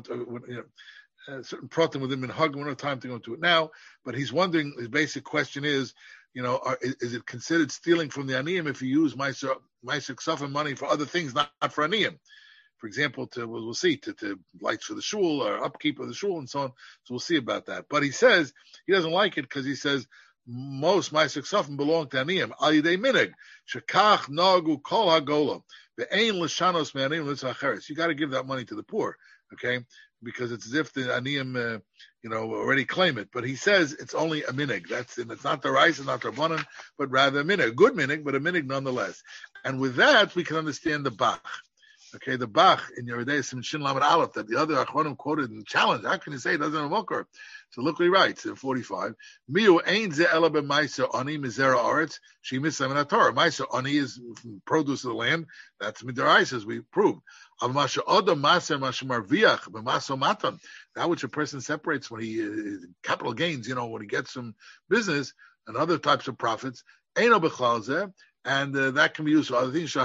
Certain pratim within minhag. We don't have time to go into it now, but he's wondering. His basic question is, is it considered stealing from the aniyim if you use ma'aser ksafim money for other things, not for aniyim? For example, we'll see, to lights for the shul or upkeep of the shul and so on. So we'll see about that. But he says he doesn't like it because he says most ma'aser ksafim belong to aniyim. Al yidei minig shekach nagu kol hagola ve'ein l'shanos me'aniyim l'tzacheres. You got to give that money to the poor, okay? Because it's as if the aniyim, already claim it. But he says it's only a minig. It's not the rice, it's not the rabbanan, but rather a minig, a good minig, but a minig nonetheless. And with that, we can understand the Bach. Okay, the Bach in Yeridei Siman Shin Lamed Aleph that the other Achronim quoted in the challenge. How can you say it doesn't have a mokar? So look what he writes in 45. Miu ein ze ela b'maiser ani mizera aretz she misam in Torah. Maiser ani is produce of the land. That's midaraisa, as we proved. Av masha oda maser masha marviach b'maso matan. That which a person separates when he capital gains, when he gets some business and other types of profits. Eino b'chlal zeh. And that can be used for other things.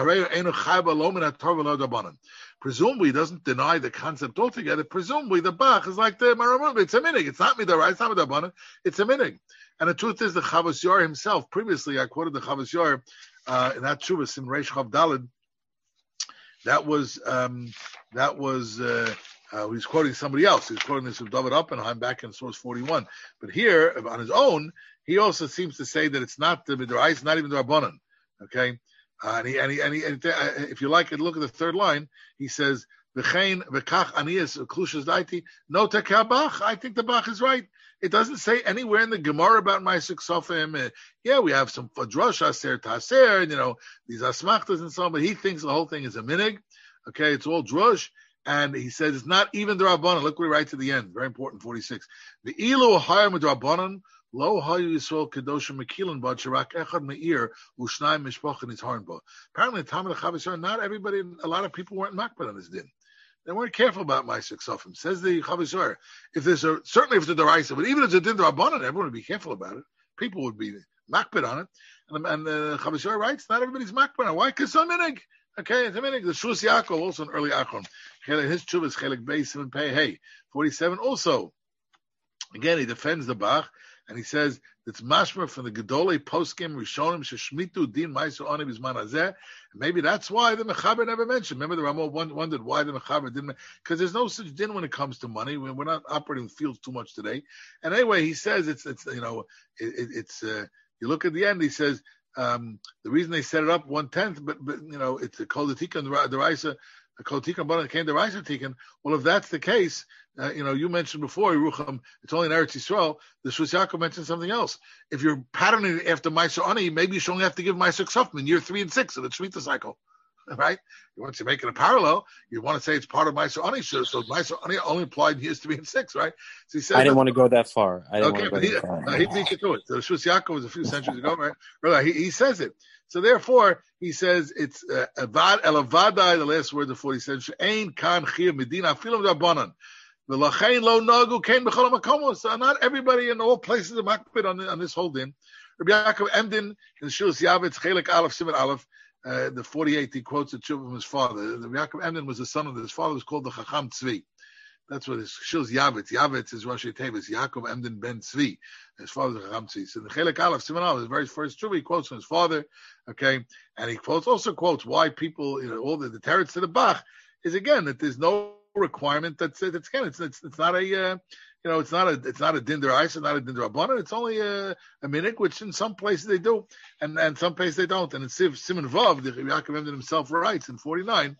Presumably, he doesn't deny the concept altogether. Presumably, the Bach is like the Maramah. It's a minig. It's not midarai. It's not midabanan. It's a minig. And the truth is, the Chavos Yor himself. Previously, I quoted the Chavos Yor in that Shuvas in Reish Chav Daled. That was he's quoting somebody else. He's quoting this of David Oppenheim back in source 41. But here, on his own, he also seems to say that it's not the midarai. It's not even the Rabbanan. Okay, and if you like it, look at the third line. He says, "V'chein v'kach aniyas klushas daiti no tekeh Bach." I think the Bach is right. It doesn't say anywhere in the Gemara about ma'aser ksafim. We have some fadrash aser taser, these asmachtas and so on. But he thinks the whole thing is a minig. Okay, it's all drush, and he says it's not even the Rabbanan. Look what he writes at the end. Very important. 46. The ilu hayar midrabanan. Lo hayu Yisrael kedoshim mekilan bad shirak echad meir u'shnayim mishpachin itzharnba. Apparently, in the time of the Chavos Yor, not everybody, a lot of people weren't makbid on this din. They weren't careful about ma'aser ksafim. Says the Chavos Yor, certainly if it's a deraisa, but even if it's a din d'Rabbanan, everyone would be careful about it. People would be makbid on it. And the Chavos Yor writes, not everybody's makbid on it. Why? Because it's a minig. Okay, it's a minig. The Shus Yaakov, also an early Achron. His Chuvas Chelik Beis and Pei Hey 47. Also, again, he defends the Bach. And he says it's mashma from the Gedolei Poskim Rishonim Sheshmitu Din Ma'aser Ani B'Zman Hazeh. Maybe that's why the Mechaber never mentioned. Remember, the Ramo wondered why the Mechaber didn't, because there's no such din when it comes to money. We're not operating fields too much today. And anyway, he says it's you look at the end. He says the reason they set it up 1/10, but it's a kol detika the Raisa. The kol tikkun banan came the Raisa tikkun. Well, if that's the case, you mentioned before, Yerucham, it's only in Eretz Yisrael. The Shus Yaakov mentioned something else. If you're patterning after Ma'aser Ani, maybe you should only have to give Ma'aser Ksafim in year 3 and 6 of the Shemitah cycle, right? Once you make it a parallel, you want to say it's part of Ma'aser Ani, so Ma'aser Ani only applied in years 3 and 6, right? So he says, I didn't want to go that far. He beat you to it. The Shus Yaakov was a few centuries ago, right? He says it. So therefore, he says it's Avad Elavadai, the last word of 40 says, Ein kan chiyuv medina afilu d'Rabbanan. V'lachein lo nagu kein b'chol hamakomos. So not everybody in all places are makbid on this whole din. Rabbi Yaakov Emdin in Shulus Yavitz Chelik Aleph Siman Aleph the 48, he quotes a tshuva from his father. The Yaakov Emden was the son of his father, was called the Chacham Tzvi. That's what his shil's Yavitz. Yavitz is Rosh Tevis. Yaakov Emden ben Tzvi. His father's Chacham Tzvi. So the Chelek Aleph, Siman Aleph, his very first tshuva, he quotes from his father. Okay, and he also quotes why people, all the teretz to the Bach is again that there's no requirement that's again it's not a it's not a din deraisa, not a din derabbanan. It's only a minhag, which in some places they do, and some places they don't. And in Siman Vav, the Yaakov Emden himself writes in 49.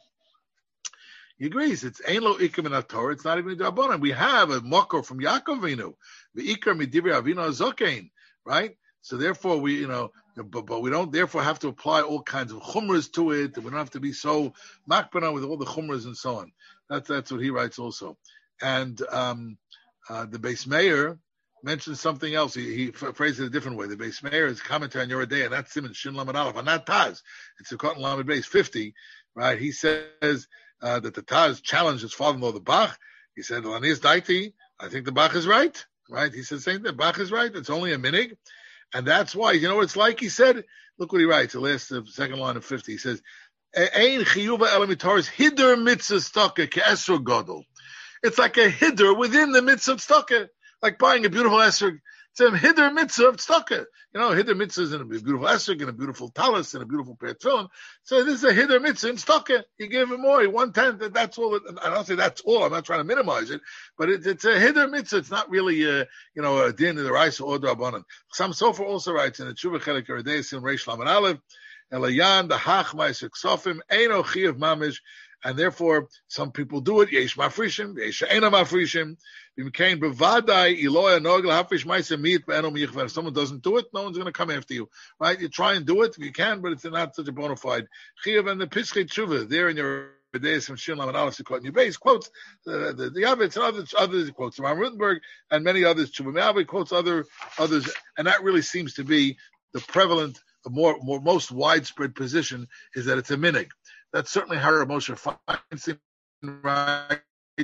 He agrees. It's ein lo ikar min Torah. It's not even a derabbanan. We have a makor from Yaakov Avinu, the ikar midivrei Avinu Azokein, right? So therefore, but we don't therefore have to apply all kinds of chumras to it. We don't have to be so makbana with all the chumras and so on. That's what he writes also. And the Beis Meir mentions something else. He phrased it a different way. The Beis Meir is commentary on Yoreh De'ah, and that's Siman Shin Lamed Aleph, and not Taz. It's a Cotton Lamed Beis 50, right? He says that the Taz challenged his father-in-law, the Bach. He said, Lanias Daiti, I think the Bach is right, right? He said, saying that Bach is right. It's only a minhag. And that's why, you know what it's like? He said, look what he writes, the second line of 50. He says, Ein chiyuva elementaris hider mitzvah staka ke'esro gadol. It's like a hider within the mitzvah of staka, like buying a beautiful esrog. It's a hider mitzvah of staka. Hider mitzvah is in a beautiful esrog, and a beautiful talis, and a beautiful pair of tefillin. So this is a hider mitzvah in staka. You give him more, 1/10. That's all. I don't say that's all. I'm not trying to minimize it, but it's a hider mitzvah. It's not really a din of the rice or drabanan. Sam Sofer also writes in the Tshuva Chelek Yoreh De'ah Sim Reish Lamed Aleph, Elayan the Hach Ma'aseh Ksofim Eino Chiyav Mamish. And therefore, some people do it. Yesh mafrishim, yesh eina mafrishim. B'mkein b'vadai iloya nogel hafrish ma'aseh mit be'eno michver. If someone doesn't do it, no one's going to come after you, right? You try and do it if you can, but it's not such a bona fide chiyuv. And the Pischei Tshuva there in your days from Shin Lamed Aleph Sukkot in your base quotes the Yavitz and others quotes Ram Rutenberg and many others. Tshuva Me'avi quotes others, and that really seems to be the prevalent, most widespread position is that it's a minhag. That's certainly how Rav Moshe Feinstein writes.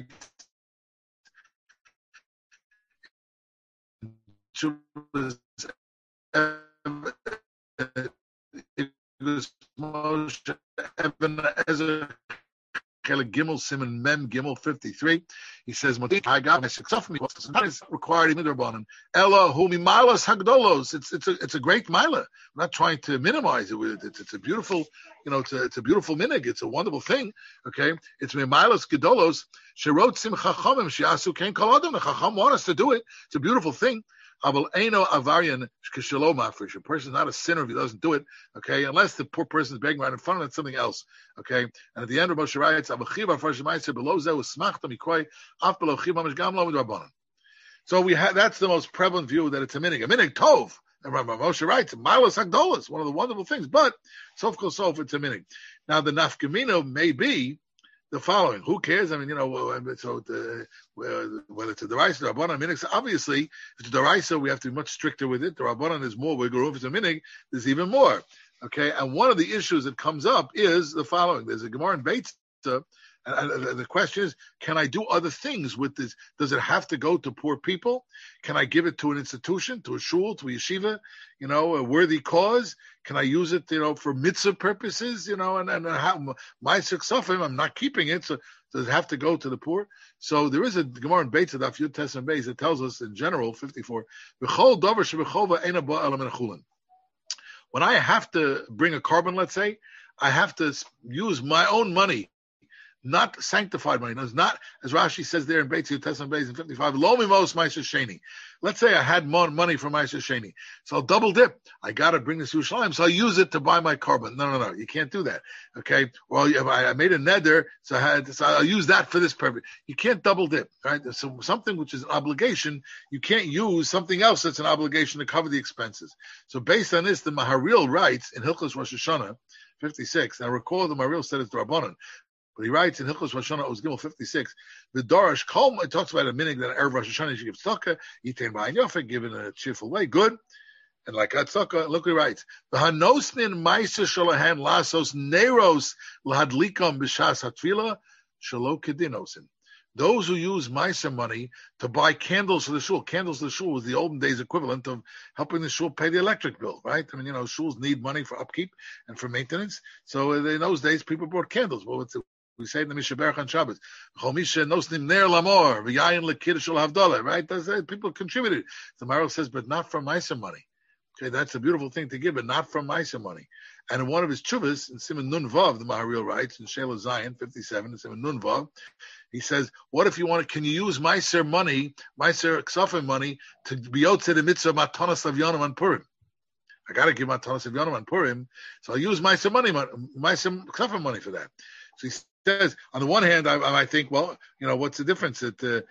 Moshe Eben Ezer Chelek Gimel Siman Mem Gimel 53. He says, sometimes required even derbanan. Ella humi malas hagdolos. It's a great mila. I'm not trying to minimize it. It's a beautiful, it's a beautiful minhag. It's a wonderful thing. Okay, it's milas gedolos. Shirot sim chachamim shiasu kein kol adam. The chacham want us to do it. It's a beautiful thing. Aval eino avarian k'shelo mafresh. A person is not a sinner if he doesn't do it. Okay, unless the poor person is begging right in front of him, it's something else. Okay, and at the end of Moshe writes, "Avachiv afresh ma'aser below zeh usmachta mikroy af below chiv mamish gam lo midrabanan." So that's the most prevalent view that it's a minhag tov. And Moshe writes, "Milas hagdolas," one of the wonderful things. But sof kol sof, it's a minhag. Now the nafkamino may be the following. Who cares? I mean, whether it's a deraisa or rabbanan minhag. Obviously, if it's a deraisa, we have to be much stricter with it. The rabbanan is more wiggle room. If it's a minhag, there's even more. Okay, and one of the issues that comes up is the following. There's a Gemara in Beitza, and the question is, can I do other things with this? Does it have to go to poor people? Can I give it to an institution, to a shul, to a yeshiva, a worthy cause? Can I use it, for mitzvah purposes, and how my successor, I'm not keeping it, so does it have to go to the poor? So there is a Gemara in Beitza, Daf Yud Tes and Beis, that tells us in general, 54, when I have to bring a carbon, let's say, I have to use my own money, not sanctified money. It's not, as Rashi says there in Beitza Yud Tes and Beis in 55, lo mimos ma'aser sheni. Let's say I had money for ma'aser sheni, so I'll double dip. I got to bring this to Yerushalayim, so I'll use it to buy my carbon. No, you can't do that. Okay, well, I made a neder, so I'll use that for this purpose. You can't double dip, right? So something which is an obligation, you can't use something else that's an obligation to cover the expenses. So based on this, the Maharil writes in Hilchos Rosh Hashanah 56. Now recall the Maharil said it's Rabbanan. But he writes in Hilchos Rosh Hashanah, Gimel 56, the Darash Kol, it talks about a minhag that Erev Rosh Hashanah you should give tzedakah, yitain b'ayin yofek, give in a cheerful way, good. And like that tzedakah, look what he writes, the hanosnin ma'aser shalahan lasos neros lahadlikam b'shas hatfila shalo kedinosin. those who use Meiser money to buy candles for the shul. Candles for the shul was the olden days equivalent of helping the shul pay the electric bill, right? I mean, shuls need money for upkeep and for maintenance. So in those days, people brought candles. Well, we say in the Mishnah Berach on Shabbos, right? People contributed. The Maral says, but not from Meiser money. Okay, that's a beautiful thing to give, but not from Meiser money. And in one of his tshuvas, in Simon Nun Vav, the Maharil writes, in Shelah Zion 57, in Simon Nun Vav, he says, what if you want to, can you use Meiser money, Meiser Ksafim money, to be Yotzei the mitzvah Matanas Avyonim on Purim? I got to give Matanas Avyonim on Purim, so I'll use Meiser money, Meiser Ksafim money for that. So he says, on the one hand, I might think, well, what's the difference? That the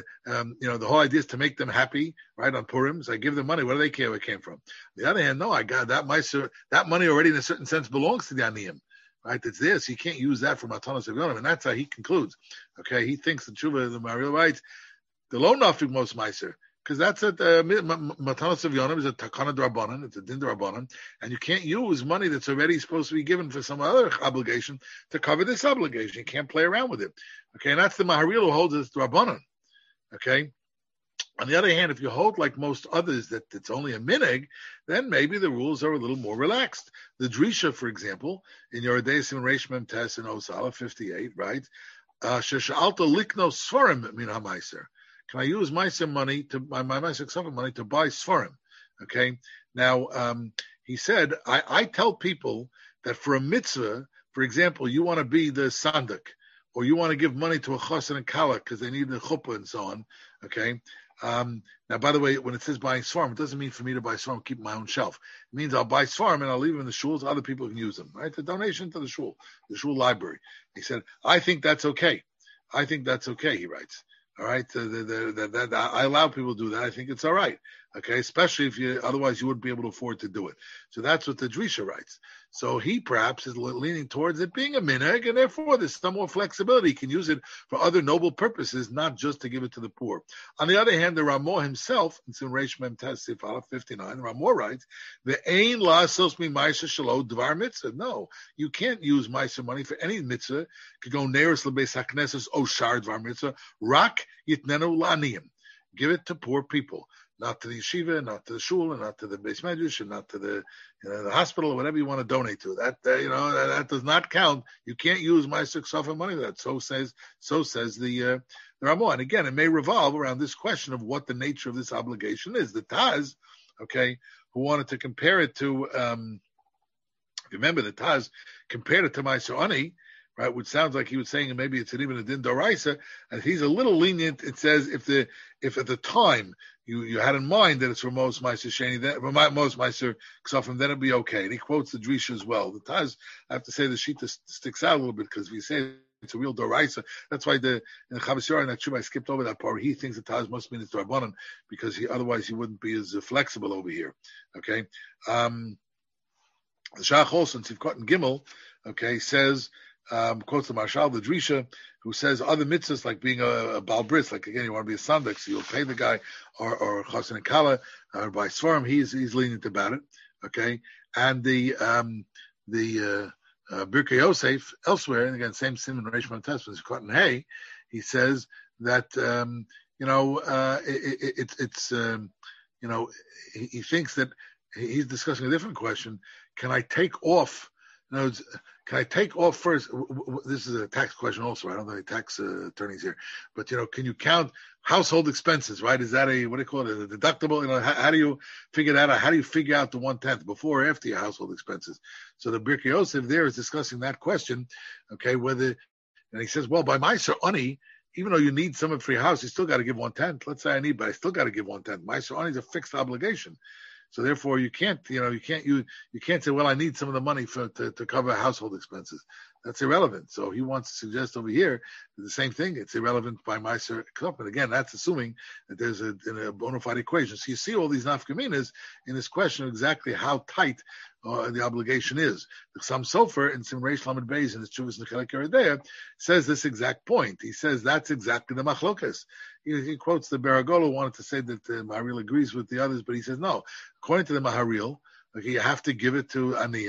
whole idea is to make them happy, right? On Purim, so I give them money. What do they care where it came from? On the other hand, no, I got that money already in a certain sense belongs to the Aniyim, right? It's there, so you can't use that for Matanos Avyonim, and that's how he concludes. Okay, he thinks the Tshuva, the Maharil writes, the lo nafig most Meiser. Because that's Matanos Avyonim is a takana d'Rabbanan, it's a din d'Rabbanan, and you can't use money that's already supposed to be given for some other obligation to cover this obligation. You can't play around with it. Okay, and that's the Maharil who holds it's d'Rabbanan. Okay. On the other hand, if you hold like most others that it's only a minig, then maybe the rules are a little more relaxed. The Drisha, for example, in your Adeisim Reish Mem Tes in Osala 58, right? Shesha'alta likno svarim min ha'maiser. Can I use Meiser money my Meiser Ksafim money to buy Sfarim? Okay. Now, he said, I tell people that for a mitzvah, for example, you want to be the sandak, or you want to give money to a chassan and kala because they need the chuppah and so on. Okay. Now, by the way, when it says buying Sfarim, it doesn't mean for me to buy Sfarim, keep my own shelf. It means I'll buy Sfarim and I'll leave them in the shuls. Other people can use them, right? The donation to the shul library. He said, I think that's okay. He writes. All right, I allow people to do that. I think it's all right. Okay, especially if otherwise you wouldn't be able to afford to do it. So that's what the Drisha writes. So he perhaps is leaning towards it being a minhag, and therefore there's some more flexibility. He can use it for other noble purposes, not just to give it to the poor. On the other hand, the Ramah himself, it's in Reish Mem Tes 59, the Ramah writes, the Ein La'asos Mi Ma'aser Shelo Dvar Mitzvah. No, you can't use Ma'aser money for any mitzvah. It could go Neris Lebeis HaKnesses Oshar Dvar Mitzvah. Rak Yitnenu La'aniyim. Give it to poor people. Not to the yeshiva, not to the shul, and not to the Beis Medrash, and not to the the hospital, or whatever you want to donate to. That that does not count. You can't use Meiser Ksafim money for that. So says the Ramah. And again, it may revolve around this question of what the nature of this obligation is. The Taz, okay, who wanted to compare it to, remember the Taz compared it to Meiser Ani, right? Which sounds like he was saying maybe it's even a din d'oraisa, and he's a little lenient. It says if at the time you had in mind that it's for most Meiser Sheni, then for most Meiser Ksafim, then it'd be okay. And he quotes the Drisha as well. The Taz, I have to say, the Shita sticks out a little bit because if you say it's a real d'oraisa, that's why in the Chavis Yorah, I skipped over that part. He thinks the Taz must mean it's d'Rabbanan because otherwise he wouldn't be as flexible over here. Okay, the Shach also in Tzivkot and Gimel, okay, says. Quotes the Marshal, the Drisha, who says other mitzvahs like being a Baal Bris, like again you want to be a sandak, so you'll pay the guy, or Chassan and Kala, or by Svarim, he's lenient about it. Okay, and the Birkei Yosef elsewhere, and again same Simon Reish Mem Tes, Cotton Hay, he says that he thinks that he's discussing a different question. Can I take off? Can I take off first? This is a tax question also. I don't know any tax attorneys here, but can you count household expenses? Right? Is that what do you call it? A deductible? How do you figure that out? How do you figure out the 1/10 before or after your household expenses? So the Birkei Yosef there is discussing that question. Okay, and he says, well, by Meiser Ani, even though you need some for your house, you still got to give 1/10. Let's say I need, but I still got to give 1/10. Meiser Ani is a fixed obligation. So therefore, you can't say, well, I need some of the money to cover household expenses. That's irrelevant. So he wants to suggest over here the same thing. It's irrelevant by Meiser Ksafim. But again, that's assuming that there's a bona fide equation. So you see all these nafkaminas in this question of exactly how tight the obligation is. The Chassam Sofer in Sim Reish Lamed Beis in his Chuvas Nechelek Yeridea says this exact point. He says that's exactly the machlokas. He quotes the Baragol who wanted to say that the Maharil agrees with the others, but he says no. According to the Maharil, okay, you have to give it to Aniyim.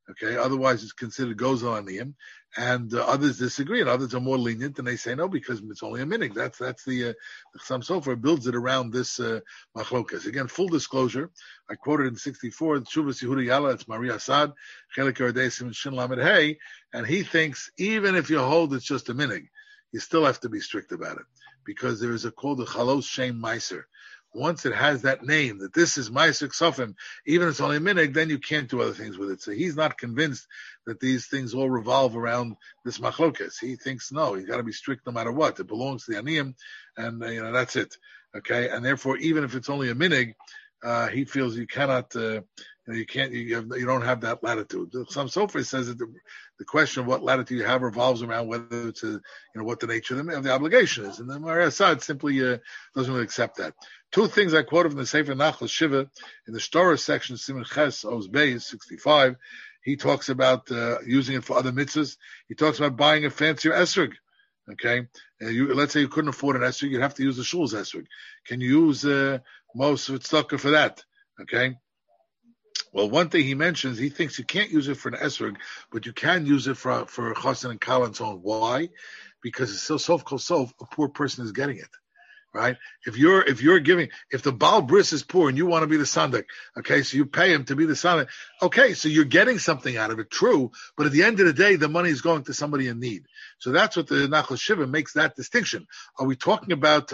Okay, otherwise it's considered goes on him, and others disagree, and others are more lenient, and they say no because it's only a minig. That's the Chassam Sofer builds it around this machlokas. Again, full disclosure, I quoted in 64, Shuvas Yehuda Yala, it's Maria Assad, Chelik Yerdesim Shin Lamed Hey, and he thinks even if you hold it's just a minig, you still have to be strict about it because there is called a Chalos Shem Meiser. Once it has that name, that this is Meiser Ksofim, even if it's only a minig, then you can't do other things with it. So he's not convinced that these things all revolve around this machlokes. He thinks, no, you got to be strict no matter what. It belongs to the aniyim, and that's it. Okay, and therefore, even if it's only a minig, he feels you cannot, you don't have that latitude. Some Sofer says that the question of what latitude you have revolves around whether it's what the nature of the obligation is, and the Maria Assad simply doesn't really accept that. Two things I quoted from the Sefer Nachlas Shiva in the Shtorah section, Siman Ches Oz Beis 65. He talks about using it for other mitzvahs. He talks about buying a fancier esrog. Okay, let's say you couldn't afford an esrog, you'd have to use the shul's esrog. Can you use most of its tzedakah for that? Okay. Well, one thing he mentions, he thinks you can't use it for an esrog, but you can use it for chassan and kala and so on. Why? Because it's so sof kol sof, a poor person is getting it. Right? If the Baal Bris is poor and you want to be the sandik, okay, so you pay him to be the sandik, okay, so you're getting something out of it, true, but at the end of the day, the money is going to somebody in need. So that's what the Nachlas Shiva makes that distinction. Are we talking about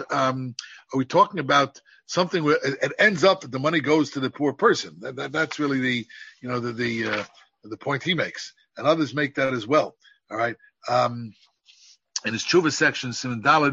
something where it ends up that the money goes to the poor person? That's really the point he makes, and others make that as well. All right. In his Tshuva section, Siman Daled,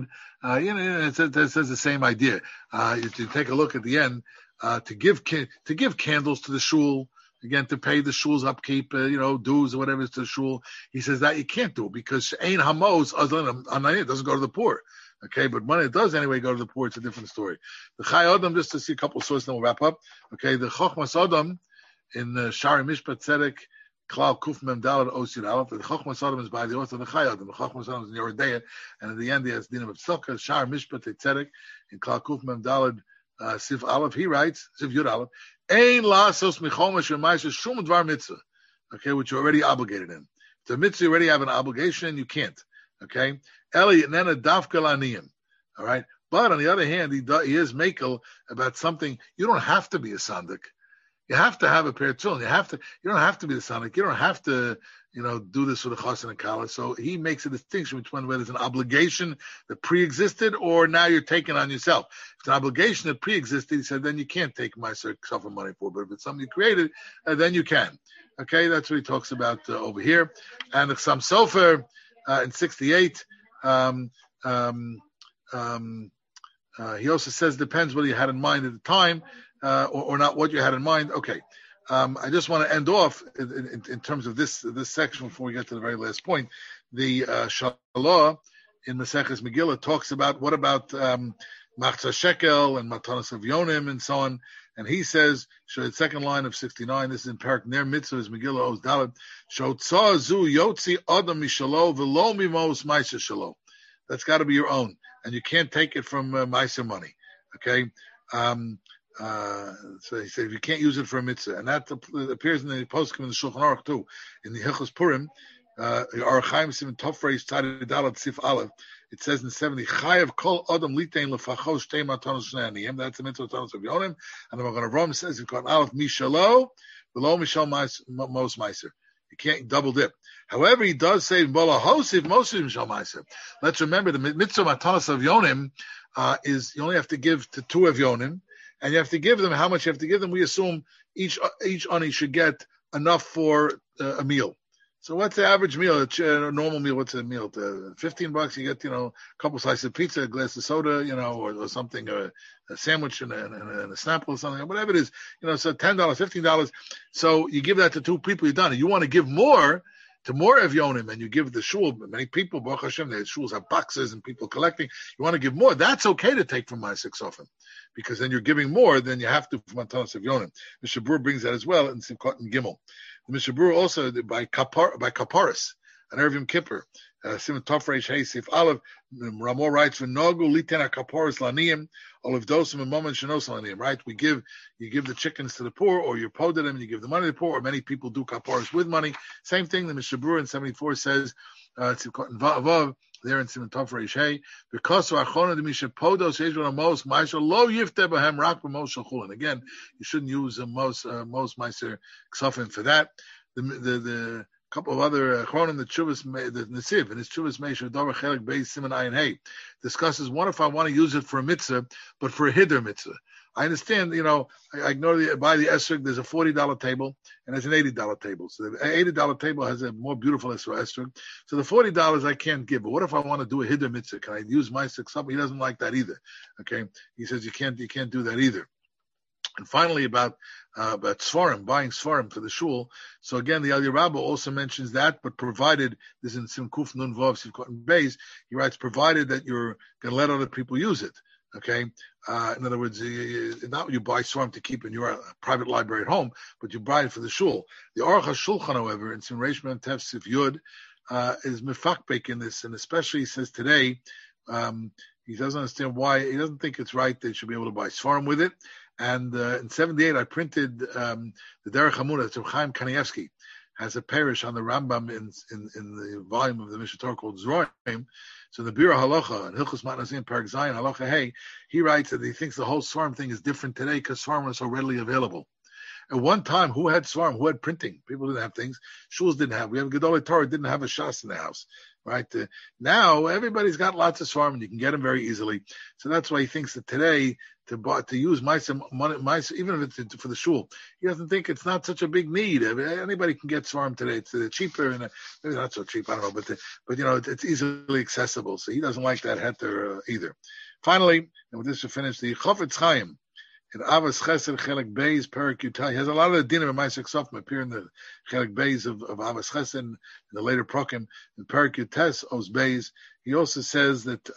it says the same idea. If you take a look at the end, to give candles to the shul, again, to pay the shul's upkeep, dues or whatever is to the shul, he says that you can't do it because ein hamos it doesn't go to the poor. Okay, but when it does anyway go to the poor, it's a different story. The Chai Adam, just to see a couple of sources, then we'll wrap up. Okay, the Chochmas Adam in Shari Mishpat Tzedek, Klal Kuf Mem Daled Osir Aleph. The Chochmas Adam is by the author of the Chai Adam. The Chochmas Adam is in Yerodea, and at the end he has Dinam of Tzedakah, Shari Mishpat Tzedek, in Klal Kuf Mem Daled Sif Aleph. He writes Sif Yud Aleph, Ein lasos michomesh v'maiser shum dvar mitzvah. Okay, which you're already obligated in. If the mitzvah you already have an obligation, you can't. Okay, Eli and then a dafka laniyim. All right, but on the other hand, he is makel about something. You don't have to be a sandik. You have to have a pair of tefillin. You don't have to be the sandik. You don't have to, do this with a chassan and kala. So he makes a distinction between whether it's an obligation that pre-existed or now you're taking on yourself. If it's an obligation that pre-existed, he said, then you can't take myself money for. But if it's something you created, then you can. Okay, that's what he talks about over here. And the Chassam Sofer in 68. He also says depends what you had in mind at the time or not what you had in mind. Okay. I just want to end off in terms of this section before we get to the very last point. The Shalah in Maseches Megillah talks about what about Machzah Shekel and Matanas of Yonim and so on. And he says, the second line of 69, this is in Parak Ner Mitzvah, is Megillah Oz Dalet, Shotzah Zu Yotzi Adam Mishalo V'lo Mimos Ma'aser Shalo. That's got to be your own, and you can't take it from Ma'aser money. Okay. So he said you can't use it for a mitzvah, and that appears in the poskim in the Shulchan Aruch too. In the Hilchos Purim, Aruch Chaim Siman Tofreish Tzadi Dalet Sif Aleph, it says in 70, Chayav Kol Adam Litein Lefachos Shtei Matanos Shnei Aniyim. That's the mitzvah Matanos of Yonim. And the Magen Avraham says you've got Aleph Mishalo V'lo Mishal Mos Meiser. You can't double dip. However, he does say Bola Hosif Mosif Mishal Meiser. Let's remember the mitzvah Matanos of Yonim is you only have to give to 2 of Yonim. And you have to give them how much you have to give them. We assume each ani should get enough for a meal. So what's the average meal? A normal meal. What's a meal? $15. You get a couple slices of pizza, a glass of soda, or something, a sandwich and a Snapple or something, whatever it is. So $10, $15. So you give that to 2 people. You're done. And you want to give more to more Evyonim, and you give the shul, many people, Baruch Hashem, the shuls have boxes and people collecting. You want to give more. That's okay to take from Ma'aser Ksofim, because then you're giving more than you have to from Matanos Evyonim. Mishnah Berurah brings that as well in Simchat and Gimel. The Mishnah Berurah also by Kaparis, on Erev Yom Kippur, Simon Tofresh Hey Sif Aleph. Ramor writes, "V'nogu litena kaporis laniyim, olav dosim and moment shenos laniyim." Right? You give the chickens to the poor, or you poda them, and you give the money to the poor. Or many people do kaporis with money. Same thing. The Mishabur in 74 says, "Vav." There in Simon Tofresh Hey, because of Achona de Misha Podos Yeshua Mos Ma'aser Lo Yifte B'Hem Rak B'Mos Shachulin. Again, you shouldn't use most Ma'aser Ksafim for that. The couple of other Achronim, the Nesiv, and his Chuvas Meisher Dover Chelik Beis Simon Ayin Hey discusses, what if I want to use it for a mitzvah, but for a Hiddur mitzvah? I understand, I ignore by the esrog, there's a $40 table and there's an $80 table. So the $80 table has a more beautiful esrog. So the $40 I can't give. But what if I want to do a hiddur mitzvah? Can I use my something? He doesn't like that either. Okay. He says you can't do that either. And finally, about Svarim, buying Svarim for the shul. So again, the Aliyah Rabbah also mentions that, but provided, this is in Simkuf Nun Vav Sivkot and Beis, he writes, provided that you're going to let other people use it. Okay, in other words, not you buy Svarim to keep in your private library at home, but you buy it for the shul. The Aruch HaShulchan, however, in Sim Reish Mem Tef Sif Yud, is mefakbek in this, and especially he says today, he doesn't understand why, he doesn't think it's right that you should be able to buy Svarim with it. And in 78, I printed the Derech Hamunah, Reb Chaim Kanievsky has a parish on the Rambam in the volume of the Mishnah Torah called Zroim. So the Bira Halacha and Hilchos Matnasim Parak Zayin Halacha Hey, he writes that he thinks the whole Svarim thing is different today because Svarim is so readily available. At one time, who had Svarim? Who had printing? People didn't have things. Shuls didn't have. We have Gedolei Torah didn't have a Shas in the house, right? Now everybody's got lots of Svarim and you can get them very easily. So that's why he thinks that today to use money, even if it's for the shul, he doesn't think it's not such a big need. Anybody can get Svarim today. It's cheaper and maybe not so cheap. I don't know, but it's easily accessible. So he doesn't like that heter either. Finally, and with this to finish, the Chofetz Chaim in Avos Chesed Chelik Beis Perik Yutai has a lot of the dinim and Ma'aseh Ksofim appear in the Chelik Beis of Avos Chesed in the later Prokim in Perik Yutes Os Beis. He also says that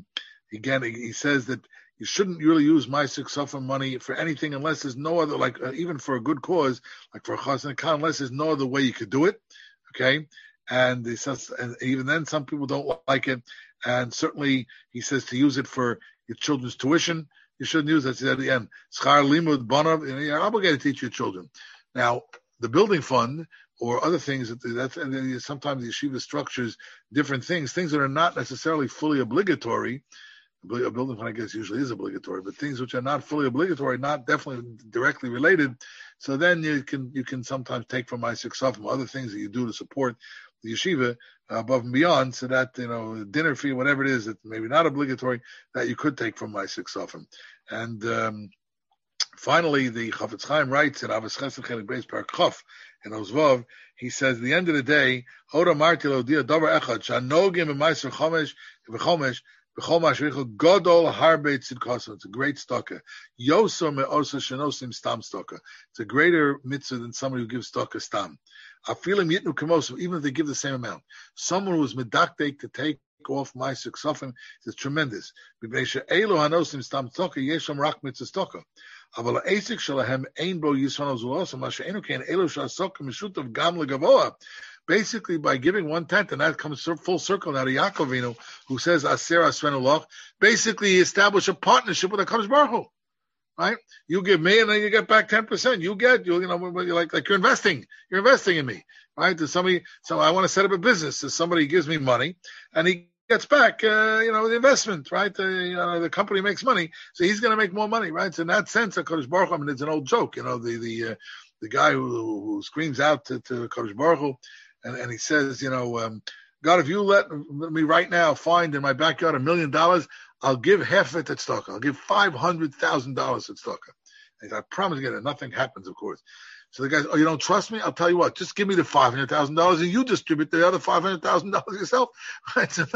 he says that you shouldn't really use Ma'aseh Ksofim money for anything unless there's no other, even for a good cause, like for a Chas and Khan, unless there's no other way you could do it. Okay, and he says, and even then some people don't like it, and certainly he says to use it for your children's tuition. You shouldn't use that at the end. Schar limud banav, you're obligated to teach your children. Now, the building fund or other things, and then sometimes the yeshiva structures different things that are not necessarily fully obligatory. A building fund, I guess, usually is obligatory, but things which are not fully obligatory, not definitely directly related. So then you can sometimes take from Ma'aseh Ksofim other things that you do to support the yeshiva above and beyond, so that dinner fee, whatever it is, that maybe not obligatory, that you could take from Ma'aseh Ksofim. And finally, the Chofetz Chaim writes in Avos Chesed Chelik Beis Parak Chof in Ozvav, he says, at the end of the day, Oda Marti Lo Dia Davar Echad Shanogim B'Ma'aser Chomesh V'Chomesh Godol Harbe Tzidkosa. It's a great stalker. Yoso me'osa shenosim stam stalker. It's a greater mitzvah than somebody who gives stalker stam. Afilim yitnu kemosim, even if they give the same amount. Someone who is medaktek to take off Ma'aseh Ksofim is tremendous. B'beisha elo hanosim stam stalker yesham rak mitzvah stalker. Aval ha'esik shalahem ein bo yisranos ulosim mashe'enu kein elo sha'asok mishutav gam legavoa. Basically, by giving 1/10, and that comes full circle now to Yaakovinu, who says Aser Asrenu Loch. Basically, he established a partnership with HaKadosh Baruch Hu, right? You give me, and then you get back 10%. You're like you're investing. You're investing in me, right? So I want to set up a business. So somebody gives me money, and he gets back, the investment, right? The company makes money, so he's going to make more money, right? So in that sense, HaKadosh Baruch Hu, it's an old joke, the guy who screams out to HaKadosh Baruch Hu. And he says, God, if you let me right now find in my backyard $1 million, I'll give half of it to tzedakah. I'll give $500,000 to tzedakah. And I promise you, nothing happens, of course. So the guy says, you don't trust me? I'll tell you what, just give me the $500,000 and you distribute the other $500,000 yourself. Right? So,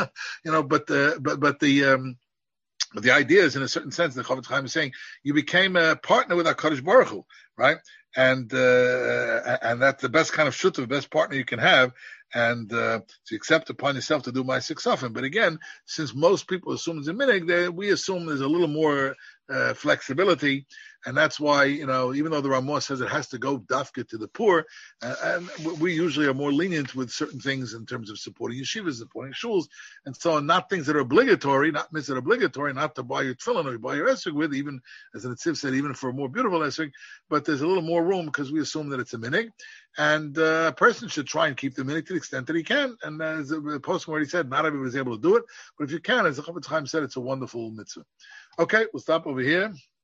but the idea is, in a certain sense, the Chofetz Chaim is saying, you became a partner with HaKadosh Baruch Hu, right? And that's the best kind of shut, the best partner you can have, and to accept upon yourself to do Ma'aseh Ksofim. But again, since most people assume it's a minhag, we assume there's a little more flexibility, and that's why, even though the Ramah says it has to go dafka to the poor, and we usually are more lenient with certain things in terms of supporting yeshivas, supporting shuls, and so on, not things that are obligatory, not mitzvah obligatory, not to buy your tefillin or buy your esrog with, even as the Netziv said, even for a more beautiful esrog, but there's a little more room because we assume that it's a minig, and a person should try and keep the minig to the extent that he can, and as the Poskim already said, not everybody is able to do it, but if you can, as the Chafetz Chaim said, it's a wonderful mitzvah. Okay, we'll stop over here.